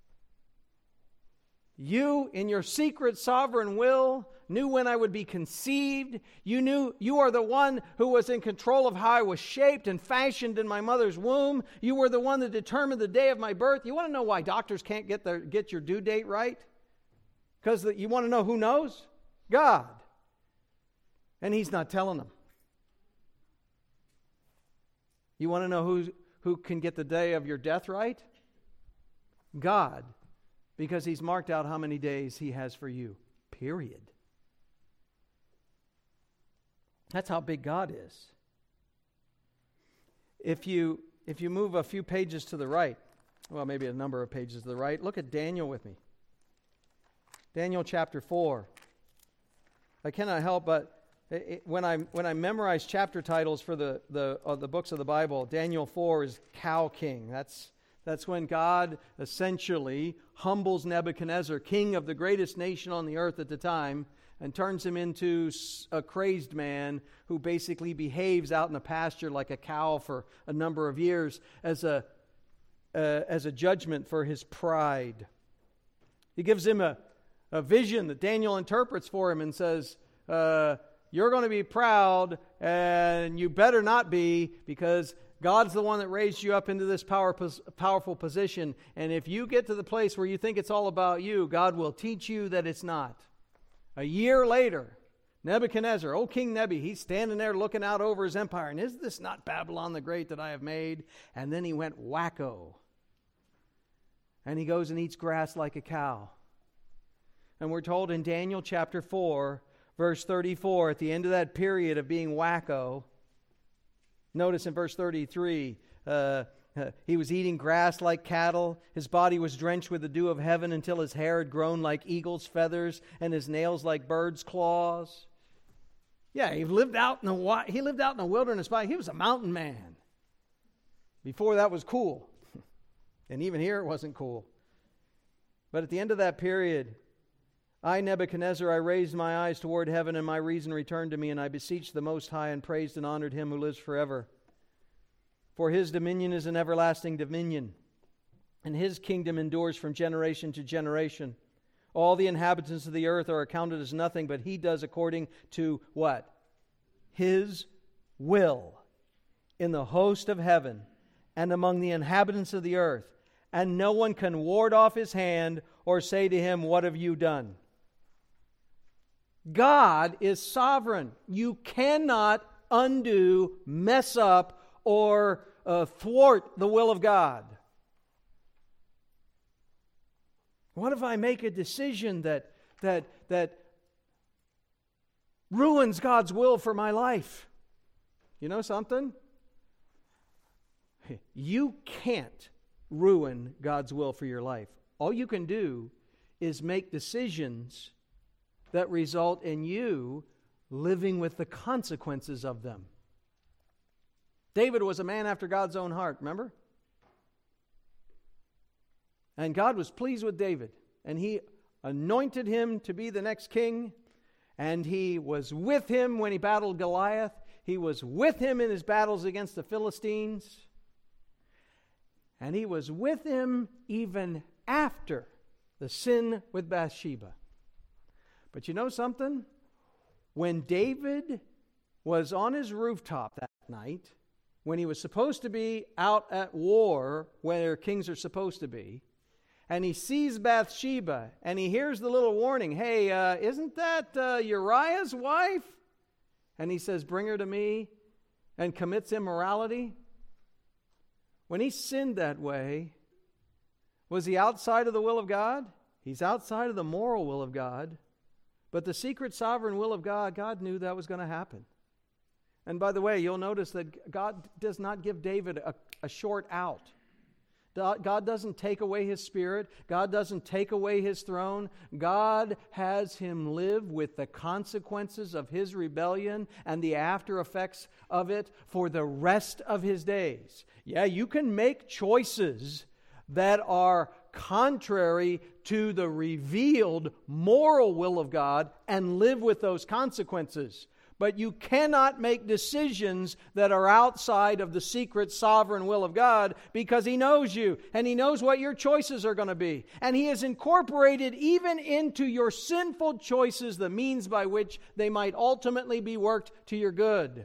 You, in your secret sovereign will, knew when I would be conceived. You knew you are the one who was in control of how I was shaped and fashioned in my mother's womb. You were the one that determined the day of my birth. You want to know why doctors can't get their get your due date right? Because you want to know who knows? God. And He's not telling them. You want to know who, who can get the day of your death right? God. Because He's marked out how many days He has for you. Period. That's how big God is. If you if you move a few pages to the right, well, maybe a number of pages to the right, look at Daniel with me. Daniel chapter four. I cannot help but it, it, when I when I memorize chapter titles for the the uh, the books of the Bible, Daniel four is Cow King. That's That's when God essentially humbles Nebuchadnezzar, king of the greatest nation on the earth at the time, and turns him into a crazed man who basically behaves out in the pasture like a cow for a number of years as a, uh, as a judgment for his pride. He gives him a, a vision that Daniel interprets for him and says, uh, you're going to be proud, and you better not be, because God's the one that raised you up into this power, powerful position. And if you get to the place where you think it's all about you, God will teach you that it's not. A year later, Nebuchadnezzar, old King Nebi, he's standing there looking out over his empire. And is this not Babylon the Great that I have made? And then he went wacko. And he goes and eats grass like a cow. And we're told in Daniel chapter four, verse thirty-four, at the end of that period of being wacko, notice in verse thirty-three, uh, uh, he was eating grass like cattle. His body was drenched with the dew of heaven until his hair had grown like eagle's feathers and his nails like bird's claws. Yeah, he lived out in the he lived out in the wilderness. He was a mountain man. Before that was cool. And even here it wasn't cool. But at the end of that period, I, Nebuchadnezzar, I raised my eyes toward heaven, and my reason returned to me, and I beseeched the Most High and praised and honored him who lives forever. For his dominion is an everlasting dominion, and his kingdom endures from generation to generation. All the inhabitants of the earth are accounted as nothing, but he does according to what? His will in the host of heaven and among the inhabitants of the earth. And no one can ward off his hand or say to him, what have you done? God is sovereign. You cannot undo, mess up, or uh, thwart the will of God. What if I make a decision that that that ruins God's will for my life? You know something? You can't ruin God's will for your life. All you can do is make decisions that result in you living with the consequences of them. David was a man after God's own heart, remember? And God was pleased with David, and he anointed him to be the next king, and he was with him when he battled Goliath. He was with him in his battles against the Philistines. And he was with him even after the sin with Bathsheba. But you know something? When David was on his rooftop that night, when he was supposed to be out at war where kings are supposed to be, and he sees Bathsheba, and he hears the little warning, hey, uh, isn't that uh, Uriah's wife? And he says, bring her to me, and commits immorality. When he sinned that way, was he outside of the will of God? He's outside of the moral will of God. But the secret sovereign will of God, God knew that was going to happen. And by the way, you'll notice that God does not give David a, a short out. God doesn't take away his spirit. God doesn't take away his throne. God has him live with the consequences of his rebellion and the after effects of it for the rest of his days. Yeah, you can make choices that are contrary to the revealed moral will of God and live with those consequences. But you cannot make decisions that are outside of the secret sovereign will of God, because He knows you and He knows what your choices are going to be. And He has incorporated even into your sinful choices the means by which they might ultimately be worked to your good.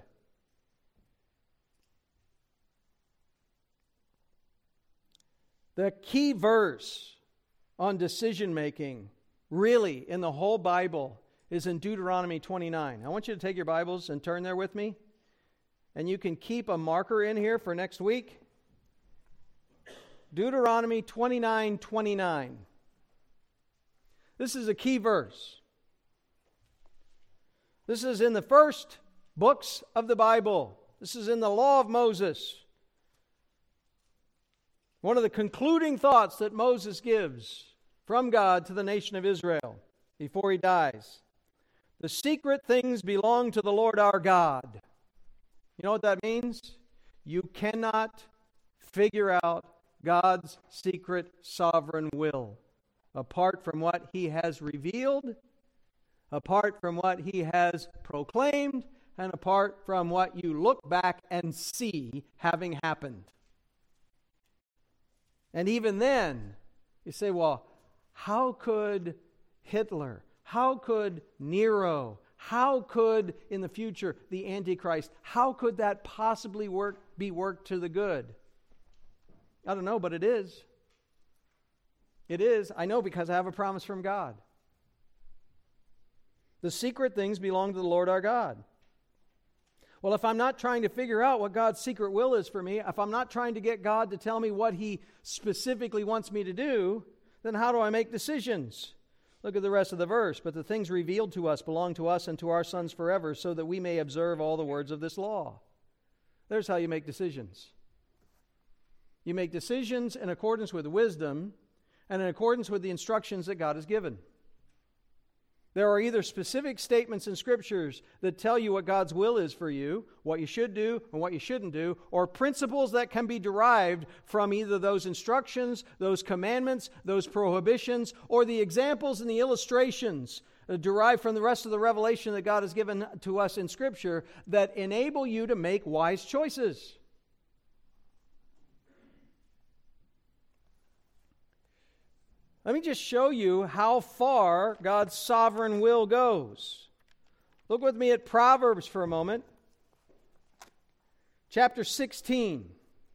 The key verse on decision making, really, in the whole Bible, is in Deuteronomy twenty-nine. I want you to take your Bibles and turn there with me. And you can keep a marker in here for next week. Deuteronomy twenty-nine twenty-nine. This is a key verse. This is in the first books of the Bible. This is in the Law of Moses. One of the concluding thoughts that Moses gives from God to the nation of Israel before he dies. The secret things belong to the Lord our God. You know what that means? You cannot figure out God's secret sovereign will apart from what He has revealed, apart from what he has proclaimed, and apart from what you look back and see having happened. And even then, you say, well, how could Hitler, how could Nero, how could, in the future, the Antichrist, how could that possibly work, be worked to the good? I don't know, but it is. It is. I know because I have a promise from God. The secret things belong to the Lord our God. Well, if I'm not trying to figure out what God's secret will is for me, if I'm not trying to get God to tell me what He specifically wants me to do, then how do I make decisions? Look at the rest of the verse. But the things revealed to us belong to us and to our sons forever, so that we may observe all the words of this law. There's how you make decisions. You make decisions in accordance with wisdom and in accordance with the instructions that God has given. There are either specific statements in Scriptures that tell you what God's will is for you, what you should do and what you shouldn't do, or principles that can be derived from either those instructions, those commandments, those prohibitions, or the examples and the illustrations derived from the rest of the revelation that God has given to us in Scripture that enable you to make wise choices. Let me just show you how far God's sovereign will goes. Look with me at Proverbs for a moment. Chapter sixteen.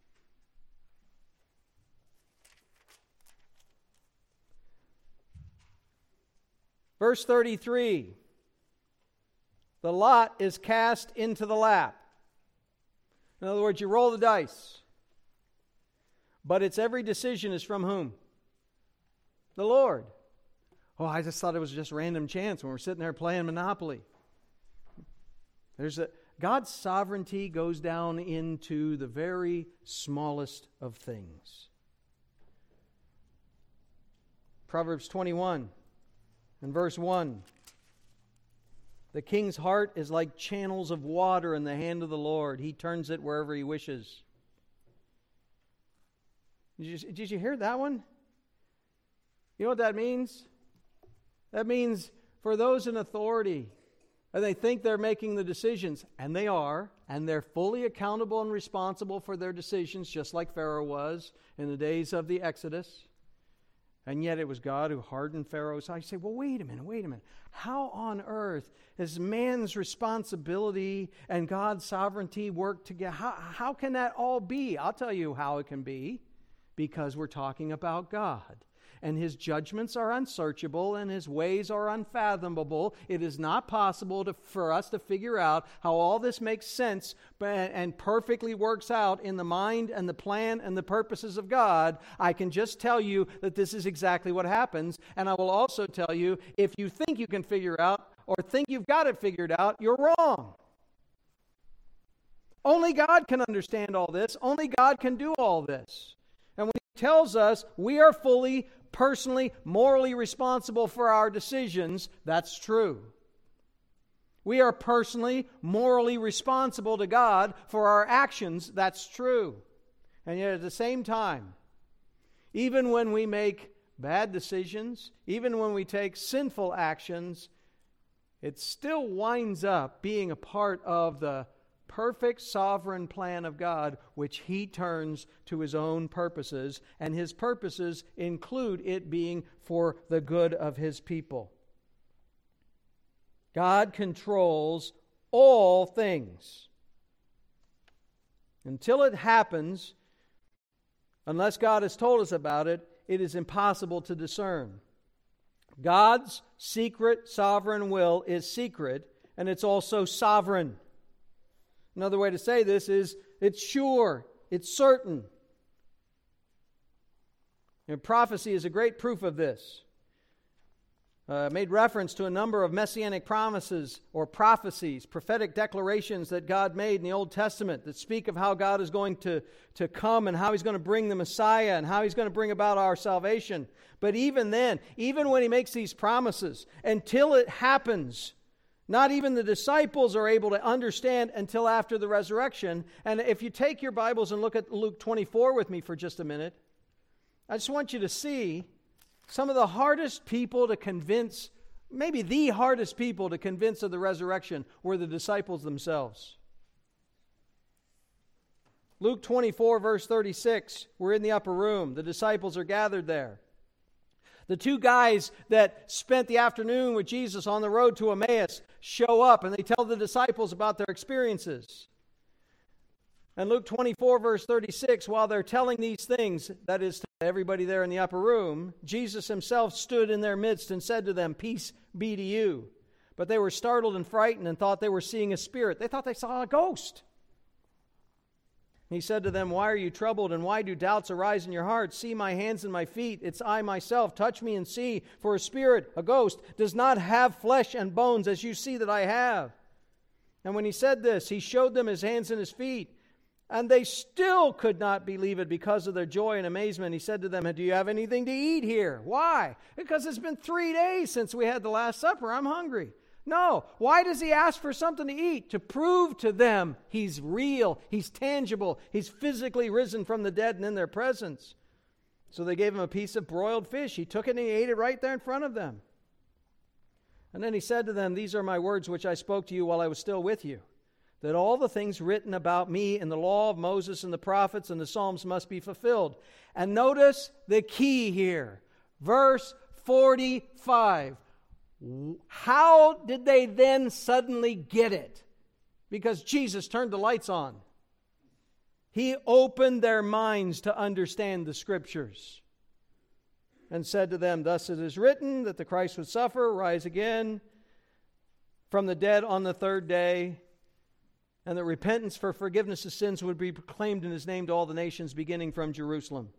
Verse thirty-three. The lot is cast into the lap. In other words, you roll the dice. But its every decision is from whom? The Lord. Oh, I just thought it was just random chance when we're sitting there playing Monopoly. There's a God's sovereignty goes down into the very smallest of things. Proverbs twenty-one and verse one. The king's heart is like channels of water in the hand of the Lord. He turns it wherever he wishes. Did you, did you hear that one? You know what that means? That means for those in authority, and they think they're making the decisions, and they are, and they're fully accountable and responsible for their decisions, just like Pharaoh was in the days of the Exodus. And yet it was God who hardened Pharaoh's eyes. You say, well, wait a minute, wait a minute. How on earth is man's responsibility and God's sovereignty work together? How, how can that all be? I'll tell you how it can be. Because we're talking about God. And His judgments are unsearchable and His ways are unfathomable. It is not possible to, for us to figure out how all this makes sense and perfectly works out in the mind and the plan and the purposes of God. I can just tell you that this is exactly what happens. And I will also tell you, if you think you can figure out or think you've got it figured out, you're wrong. Only God can understand all this. Only God can do all this. And when He tells us we are fully personally, morally responsible for our decisions, that's true. We are personally, morally responsible to God for our actions, that's true. And yet at the same time, even when we make bad decisions, even when we take sinful actions, it still winds up being a part of the perfect sovereign plan of God, which He turns to His own purposes, and His purposes include it being for the good of His people. God controls all things. Until it happens, unless God has told us about it, it is impossible to discern. God's secret sovereign will is secret, and it's also sovereign. Another way to say this is, it's sure, it's certain. And prophecy is a great proof of this. Uh, made reference to a number of messianic promises or prophecies, prophetic declarations that God made in the Old Testament that speak of how God is going to, to come and how He's going to bring the Messiah and how He's going to bring about our salvation. But even then, even when He makes these promises, until it happens, not even the disciples are able to understand until after the resurrection. And if you take your Bibles and look at Luke twenty-four with me for just a minute, I just want you to see some of the hardest people to convince maybe the hardest people to convince of the resurrection were the disciples themselves. Luke twenty-four, verse thirty-six, we're in the upper room. The disciples are gathered there. The two guys that spent the afternoon with Jesus on the road to Emmaus show up and they tell the disciples about their experiences. And Luke twenty-four, verse thirty-six, while they're telling these things, that is to everybody there in the upper room, Jesus himself stood in their midst and said to them, "Peace be to you." But they were startled and frightened and thought they were seeing a spirit. They thought they saw a ghost. He said to them, "Why are you troubled, and why do doubts arise in your hearts? See my hands and my feet. It's I myself. Touch me and see. For a spirit, a ghost, does not have flesh and bones, as you see that I have." And when he said this, he showed them his hands and his feet. And they still could not believe it because of their joy and amazement. He said to them, "Do you have anything to eat here?" Why? Because it's been three days since we had the Last Supper. I'm hungry. No. Why does he ask for something to eat? To prove to them he's real, he's tangible, he's physically risen from the dead and in their presence. So they gave him a piece of broiled fish. He took it and he ate it right there in front of them. And then he said to them, "These are my words which I spoke to you while I was still with you, that all the things written about me in the law of Moses and the prophets and the Psalms must be fulfilled." And notice the key here. Verse forty-five. How did they then suddenly get it? Because Jesus turned the lights on. He opened their minds to understand the Scriptures and said to them, "Thus it is written that the Christ would suffer, rise again from the dead on the third day, and that repentance for forgiveness of sins would be proclaimed in his name to all the nations, beginning from Jerusalem."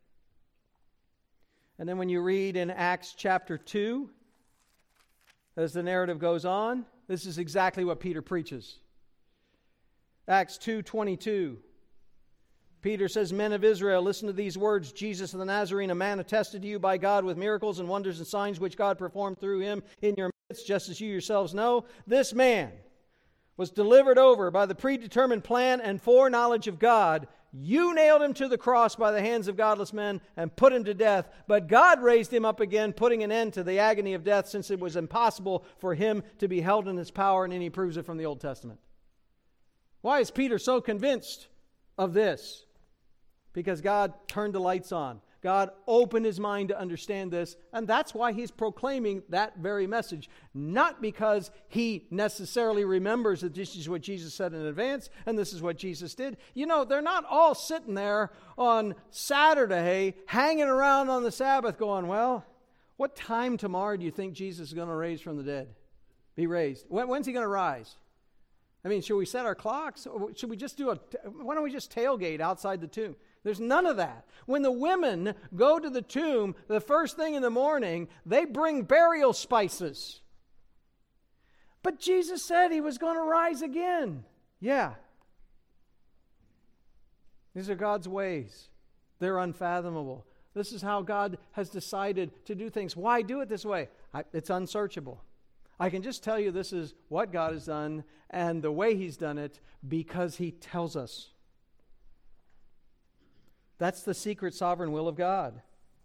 And then when you read in Acts chapter two, as the narrative goes on, this is exactly what Peter preaches. Acts two twenty-two. Peter says, "Men of Israel, listen to these words. Jesus of the Nazarene, a man attested to you by God with miracles and wonders and signs which God performed through him in your midst, just as you yourselves know. This man was delivered over by the predetermined plan and foreknowledge of God. You nailed him to the cross by the hands of godless men and put him to death. But God raised him up again, putting an end to the agony of death, since it was impossible for him to be held in his power." And then he proves it from the Old Testament. Why is Peter so convinced of this? Because God turned the lights on. God opened his mind to understand this, and that's why he's proclaiming that very message. Not because he necessarily remembers that this is what Jesus said in advance, and this is what Jesus did. You know, they're not all sitting there on Saturday, hanging around on the Sabbath going, "Well, what time tomorrow do you think Jesus is going to raise from the dead? Be raised. When, when's he going to rise? I mean, should we set our clocks? Or should we just do a, why don't we just tailgate outside the tomb?" There's none of that. When the women go to the tomb the first thing in the morning, they bring burial spices. But Jesus said he was going to rise again. Yeah. These are God's ways. They're unfathomable. This is how God has decided to do things. Why do it this way? I, it's unsearchable. I can just tell you this is what God has done and the way he's done it because he tells us. That's the secret sovereign will of God.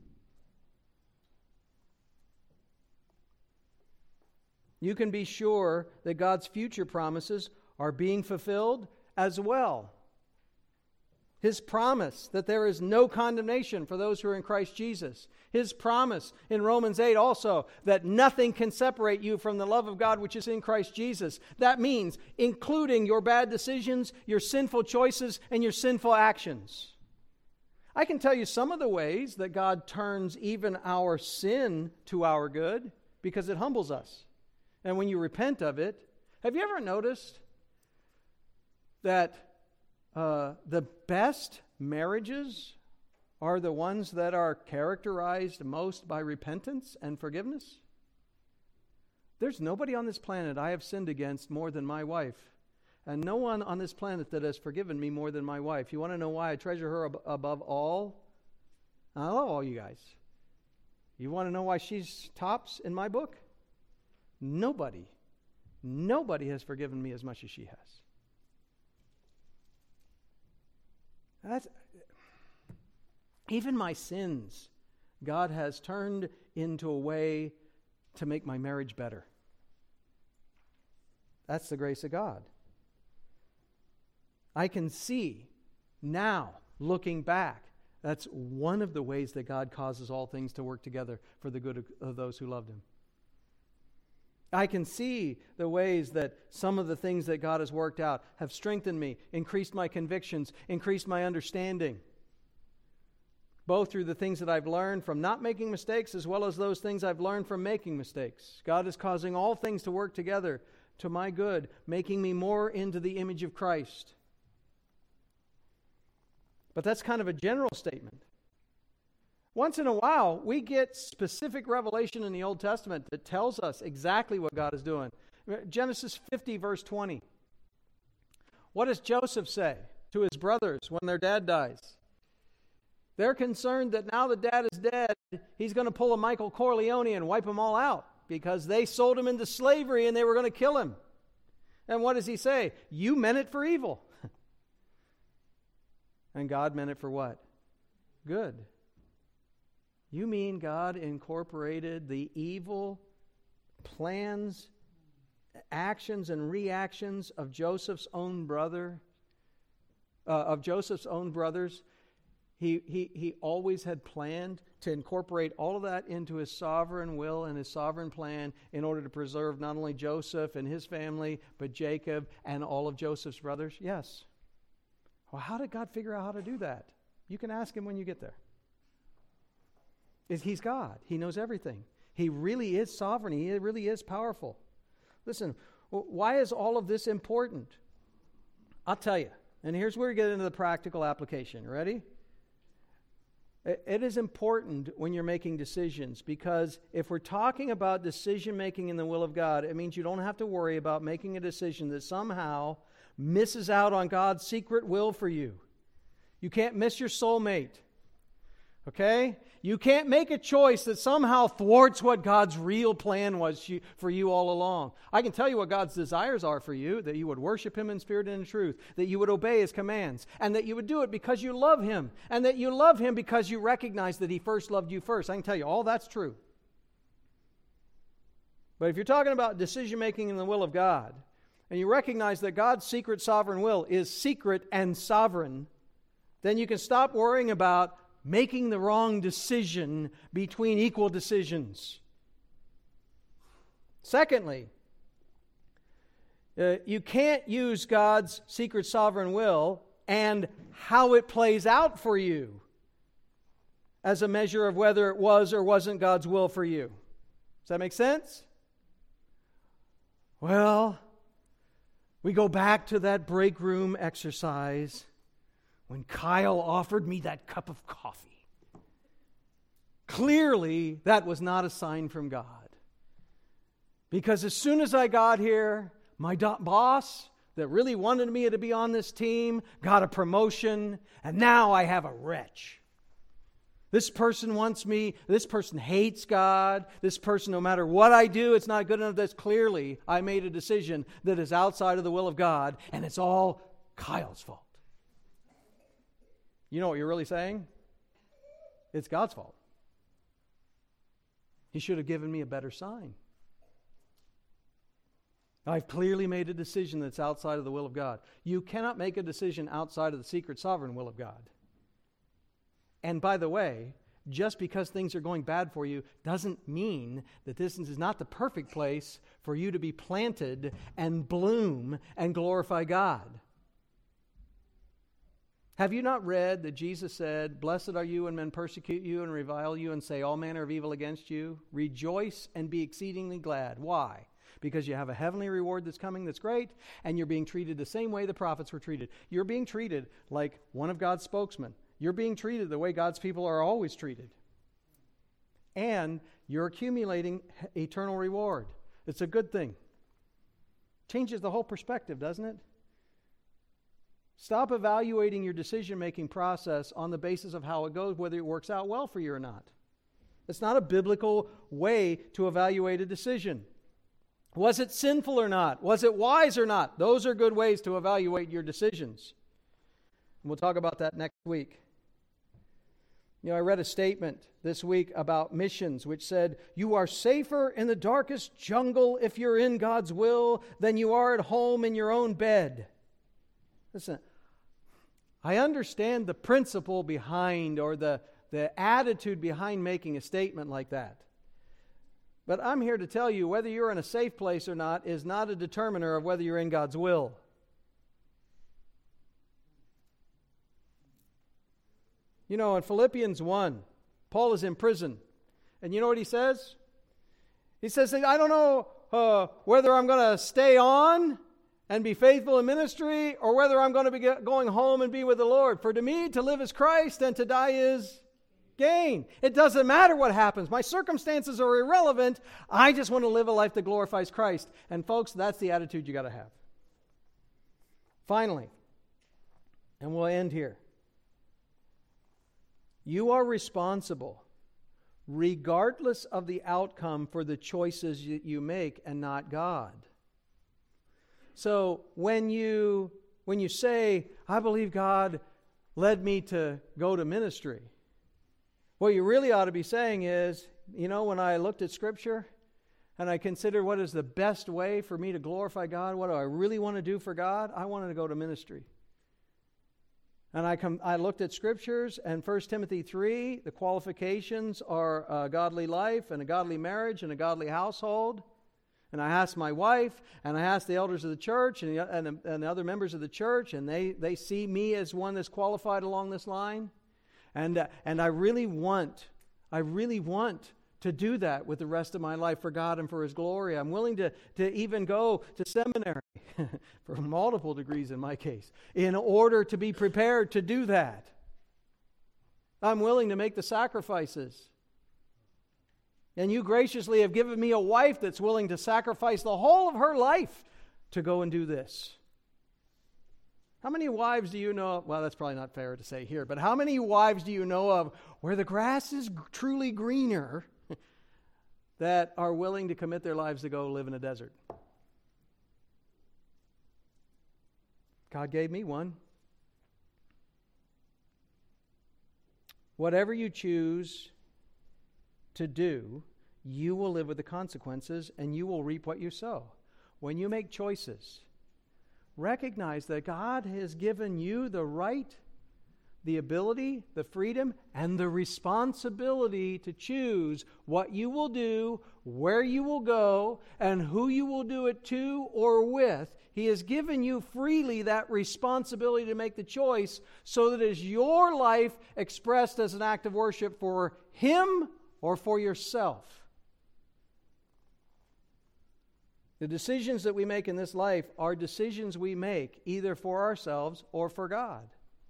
You can be sure that God's future promises are being fulfilled as well. His promise that there is no condemnation for those who are in Christ Jesus. His promise in Romans eight also that nothing can separate you from the love of God which is in Christ Jesus. That means including your bad decisions, your sinful choices, and your sinful actions. I can tell you some of the ways that God turns even our sin to our good because it humbles us. And when you repent of it, have you ever noticed that uh, the best marriages are the ones that are characterized most by repentance and forgiveness? There's nobody on this planet I have sinned against more than my wife. And no one on this planet that has forgiven me more than my wife. You want to know why I treasure her ab- above all? I love all you guys. You want to know why she's tops in my book? Nobody, nobody has forgiven me as much as she has. That's, even my sins, God has turned into a way to make my marriage better. That's the grace of God. I can see now, looking back, that's one of the ways that God causes all things to work together for the good of, of those who loved Him. I can see the ways that some of the things that God has worked out have strengthened me, increased my convictions, increased my understanding. Both through the things that I've learned from not making mistakes as well as those things I've learned from making mistakes. God is causing all things to work together to my good, making me more into the image of Christ. But that's kind of a general statement. Once in a while, we get specific revelation in the Old Testament that tells us exactly what God is doing. Genesis fifty, verse twenty. What does Joseph say to his brothers when their dad dies? They're concerned that now the dad is dead, he's going to pull a Michael Corleone and wipe them all out because they sold him into slavery and they were going to kill him. And what does he say? You meant it for evil. And God meant it for what? Good. You mean God incorporated the evil plans, actions, and reactions of Joseph's own brother, uh, of Joseph's own brothers? He, he, he always had planned to incorporate all of that into His sovereign will and His sovereign plan in order to preserve not only Joseph and his family, but Jacob and all of Joseph's brothers? Yes. Well, how did God figure out how to do that? You can ask Him when you get there. He's God. He knows everything. He really is sovereign. He really is powerful. Listen, why is all of this important? I'll tell you. And here's where we get into the practical application. Ready? It is important when you're making decisions, because if we're talking about decision making in the will of God, it means you don't have to worry about making a decision that somehow misses out on God's secret will for you. You can't miss your soulmate. Okay? You can't make a choice that somehow thwarts what God's real plan was for you all along. I can tell you what God's desires are for you, that you would worship Him in spirit and in truth, that you would obey His commands, and that you would do it because you love Him, and that you love Him because you recognize that He first loved you first. I can tell you all that's true. But if you're talking about decision making in the will of God, and you recognize that God's secret sovereign will is secret and sovereign, then you can stop worrying about making the wrong decision between equal decisions. Secondly, uh, you can't use God's secret sovereign will and how it plays out for you as a measure of whether it was or wasn't God's will for you. Does that make sense? Well, we go back to that break room exercise when Kyle offered me that cup of coffee. Clearly, that was not a sign from God. Because as soon as I got here, my do- boss that really wanted me to be on this team got a promotion, and now I have a wretch. This person wants me, this person hates God, this person, no matter what I do, it's not good enough. That's clearly, I made a decision that is outside of the will of God, and it's all Kyle's fault. You know what you're really saying? It's God's fault. He should have given me a better sign. I've clearly made a decision that's outside of the will of God. You cannot make a decision outside of the secret sovereign will of God. And by the way, just because things are going bad for you doesn't mean that this is not the perfect place for you to be planted and bloom and glorify God. Have you not read that Jesus said, "Blessed are you when men persecute you and revile you and say all manner of evil against you? Rejoice and be exceedingly glad." Why? Because you have a heavenly reward that's coming that's great, and you're being treated the same way the prophets were treated. You're being treated like one of God's spokesmen. You're being treated the way God's people are always treated. And you're accumulating eternal reward. It's a good thing. Changes the whole perspective, doesn't it? Stop evaluating your decision-making process on the basis of how it goes, whether it works out well for you or not. It's not a biblical way to evaluate a decision. Was it sinful or not? Was it wise or not? Those are good ways to evaluate your decisions. And we'll talk about that next week. You know, I read a statement this week about missions which said, you are safer in the darkest jungle if you're in God's will than you are at home in your own bed. Listen, I understand the principle behind or the, the attitude behind making a statement like that. But I'm here to tell you whether you're in a safe place or not is not a determiner of whether you're in God's will. You know, in Philippians one, Paul is in prison. And you know what he says? He says, I don't know uh, whether I'm going to stay on and be faithful in ministry or whether I'm going to be going home and be with the Lord. For to me, to live is Christ and to die is gain. It doesn't matter what happens. My circumstances are irrelevant. I just want to live a life that glorifies Christ. And folks, that's the attitude you got to have. Finally, and we'll end here. You are responsible, regardless of the outcome, for the choices that you make and not God. So when you when you say, I believe God led me to go to ministry, what you really ought to be saying is, you know, when I looked at Scripture and I considered what is the best way for me to glorify God, what do I really want to do for God? I wanted to go to ministry. And I come, I looked at Scriptures, and First Timothy three, the qualifications are a godly life and a godly marriage and a godly household. And I asked my wife, and I asked the elders of the church and, the, and, and other members of the church, and they, they see me as one that's qualified along this line. And uh, and I really want, I really want to do that with the rest of my life for God and for His glory. I'm willing to, to even go to seminary for multiple degrees in my case, in order to be prepared to do that. I'm willing to make the sacrifices. And you graciously have given me a wife that's willing to sacrifice the whole of her life to go and do this. How many wives do you know of? Well, that's probably not fair to say here, but how many wives do you know of where the grass is truly greener that are willing to commit their lives to go live in a desert? God gave me one. Whatever you choose to do, you will live with the consequences and you will reap what you sow. When you make choices, recognize that God has given you the right, the ability, the freedom, and the responsibility to choose what you will do, where you will go, and who you will do it to or with. He has given you freely that responsibility to make the choice so that it is your life expressed as an act of worship for Him or for yourself. The decisions that we make in this life are decisions we make either for ourselves or for God.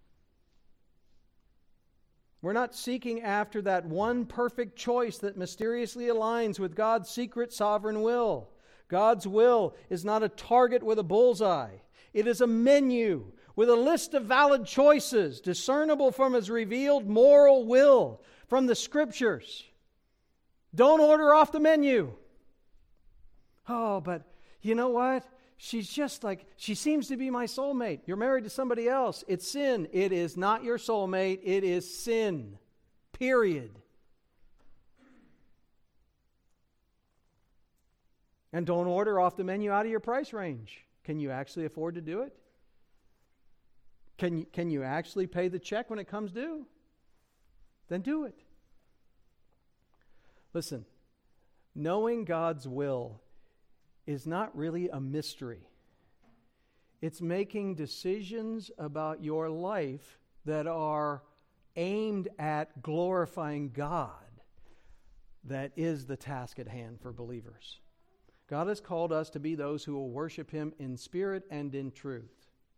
We're not seeking after that one perfect choice that mysteriously aligns with God's secret sovereign will. God's will is not a target with a bullseye. It is a menu with a list of valid choices discernible from His revealed moral will from the Scriptures. Don't order off the menu. Oh, but you know what? She's just like, she seems to be my soulmate. You're married to somebody else. It's sin. It is not your soulmate. It is sin. Period. And don't order off the menu out of your price range. Can you actually afford to do it? Can you, can you actually pay the check when it comes due? Then do it. Listen, knowing God's will is not really a mystery. It's making decisions about your life that are aimed at glorifying God. That is the task at hand for believers. God has called us to be those who will worship Him in spirit and in truth.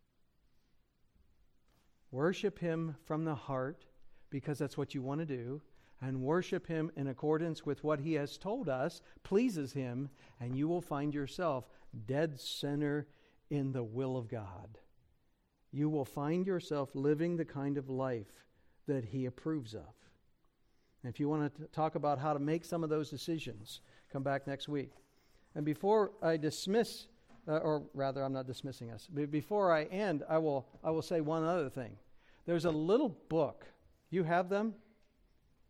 Worship Him from the heart because that's what you want to do, and worship Him in accordance with what He has told us pleases Him, and you will find yourself dead center in the will of God. You will find yourself living the kind of life that He approves of. And if you want to talk about how to make some of those decisions, come back next week. And before I dismiss, uh, or rather I'm not dismissing us, but before I end, I will I will say one other thing. There's a little book. You have them?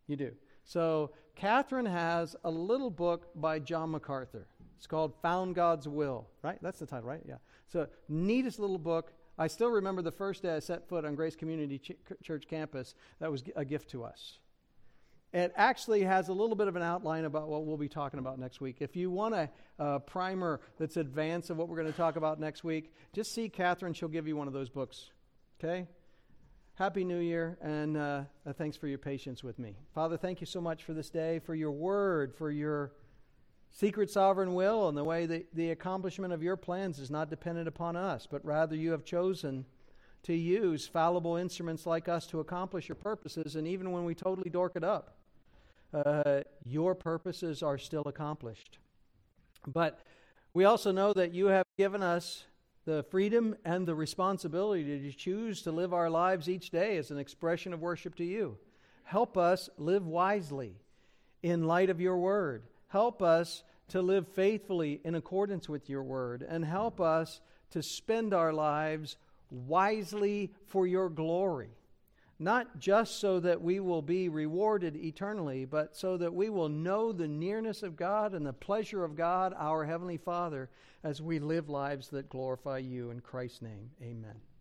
You do. So Catherine has a little book by John MacArthur. It's called Found God's Will, right? That's the title, right? Yeah. So neatest little book. I still remember the first day I set foot on Grace Community Ch- Church campus. That was a gift to us. It actually has a little bit of an outline about what we'll be talking about next week. If you want a, a primer that's advanced of what we're going to talk about next week, just see Catherine. She'll give you one of those books. Okay? Happy New Year, and uh, uh, thanks for your patience with me. Father, thank you so much for this day, for your word, for your secret sovereign will, and the way that the accomplishment of your plans is not dependent upon us, but rather you have chosen to use fallible instruments like us to accomplish your purposes, and even when we totally dork it up, uh, your purposes are still accomplished. But we also know that you have given us the freedom and the responsibility to choose to live our lives each day as an expression of worship to you. Help us live wisely in light of your word. Help us to live faithfully in accordance with your word, and help us to spend our lives wisely for your glory. Not just so that we will be rewarded eternally, but so that we will know the nearness of God and the pleasure of God, our Heavenly Father, as we live lives that glorify you. In Christ's name, amen.